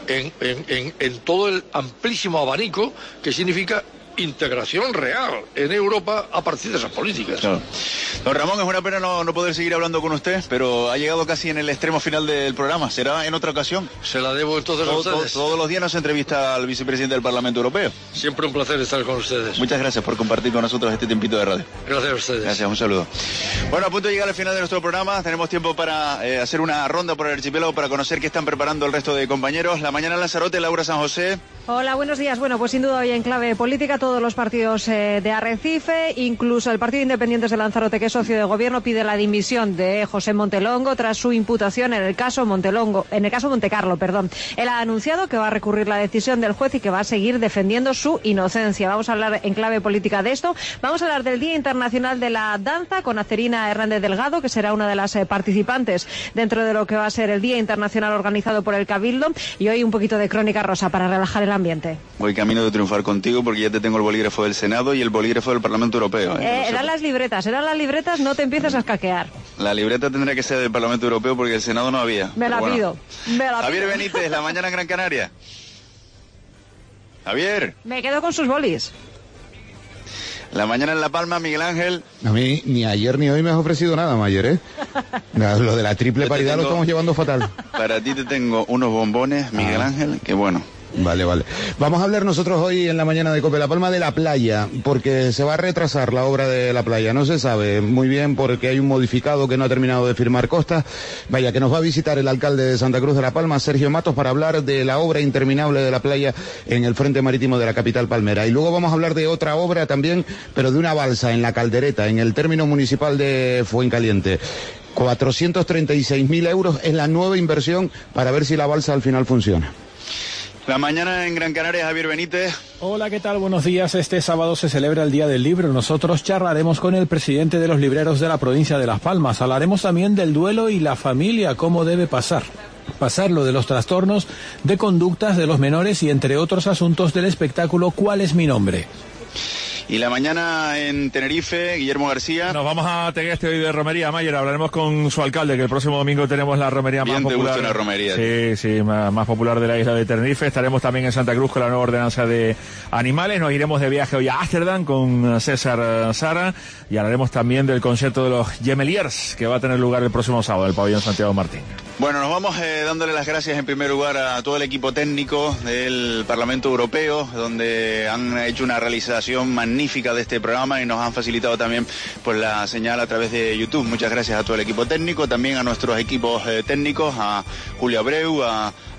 en todo el amplísimo abanico que significa integración real en Europa a partir de esas políticas.
Claro. Don Ramón, es una pena no poder seguir hablando con usted, pero ha llegado casi en el extremo final del programa. ¿Será en otra ocasión?
Se la debo entonces a ustedes.
Todos los días nos entrevista al vicepresidente del Parlamento Europeo.
Siempre un placer estar con ustedes.
Muchas gracias por compartir con nosotros este tiempito de radio.
Gracias a ustedes.
Gracias, un saludo. Bueno, a punto de llegar al final de nuestro programa, tenemos tiempo para hacer una ronda por el archipiélago para conocer qué están preparando el resto de compañeros. La mañana en Lanzarote, Laura San José.
Hola, buenos días. Bueno, pues sin duda hoy en clave política todos los partidos de Arrecife, incluso el Partido Independientes de Lanzarote, que es socio de gobierno, pide la dimisión de José Montelongo tras su imputación en el caso Montecarlo, perdón. Él ha anunciado que va a recurrir la decisión del juez y que va a seguir defendiendo su inocencia. Vamos a hablar en clave política de esto. Vamos a hablar del Día Internacional de la Danza con Acerina Hernández Delgado, que será una de las participantes dentro de lo que va a ser el Día Internacional organizado por el Cabildo. Y hoy un poquito de crónica rosa para relajar el ambiente.
Voy camino de triunfar contigo porque ya te tengo el bolígrafo del Senado y el bolígrafo del Parlamento Europeo.
Eran las libretas, no te empieces a escaquear.
La libreta tendría que ser del Parlamento Europeo porque el Senado no había.
Me la pido.
Javier Benítez, La Mañana en Gran Canaria. Javier.
Me quedo con sus bolis.
La Mañana en La Palma, Miguel Ángel.
A mí ni ayer ni hoy me has ofrecido nada, Mayer, ¿eh? Lo de la triple paridad lo estamos llevando fatal.
Para ti te tengo unos bombones, Miguel Ángel, que bueno.
Vale. Vamos a hablar nosotros hoy en la mañana de COPE La Palma de la playa, porque se va a retrasar la obra de la playa. No se sabe muy bien porque hay un modificado que no ha terminado de firmar Costa. Vaya, que nos va a visitar el alcalde de Santa Cruz de La Palma, Sergio Matos, para hablar de la obra interminable de la playa en el frente marítimo de la capital palmera. Y luego vamos a hablar de otra obra también, pero de una balsa en La Caldereta, en el término municipal de Fuencaliente. 436.000 euros es la nueva inversión para ver si la balsa al final funciona.
La Mañana en Gran Canaria, Javier Benítez.
Hola, ¿qué tal? Buenos días. Este sábado se celebra el Día del Libro. Nosotros charlaremos con el presidente de los libreros de la provincia de Las Palmas. Hablaremos también del duelo y la familia, cómo debe pasar. pasarlo de los trastornos de conductas de los menores y entre otros asuntos del espectáculo ¿Cuál es mi nombre?
Y la mañana en Tenerife, Guillermo García.
Nos vamos a Tegueste hoy de romería, Mayer. Hablaremos con su alcalde, que el próximo domingo tenemos la romería más popular. Bien te gusta una romería. Sí, más popular de la isla de Tenerife. Estaremos también en Santa Cruz con la nueva ordenanza de animales. Nos iremos de viaje hoy a Ámsterdam con César Sara y hablaremos también del concierto de los Gemeliers, que va a tener lugar el próximo sábado en el pabellón Santiago Martín.
Bueno, nos vamos dándole las gracias en primer lugar a todo el equipo técnico del Parlamento Europeo, donde han hecho una realización magnífica de este programa y nos han facilitado también pues la señal a través de YouTube. Muchas gracias a todo el equipo técnico, también a nuestros equipos técnicos, a Julio Abreu, a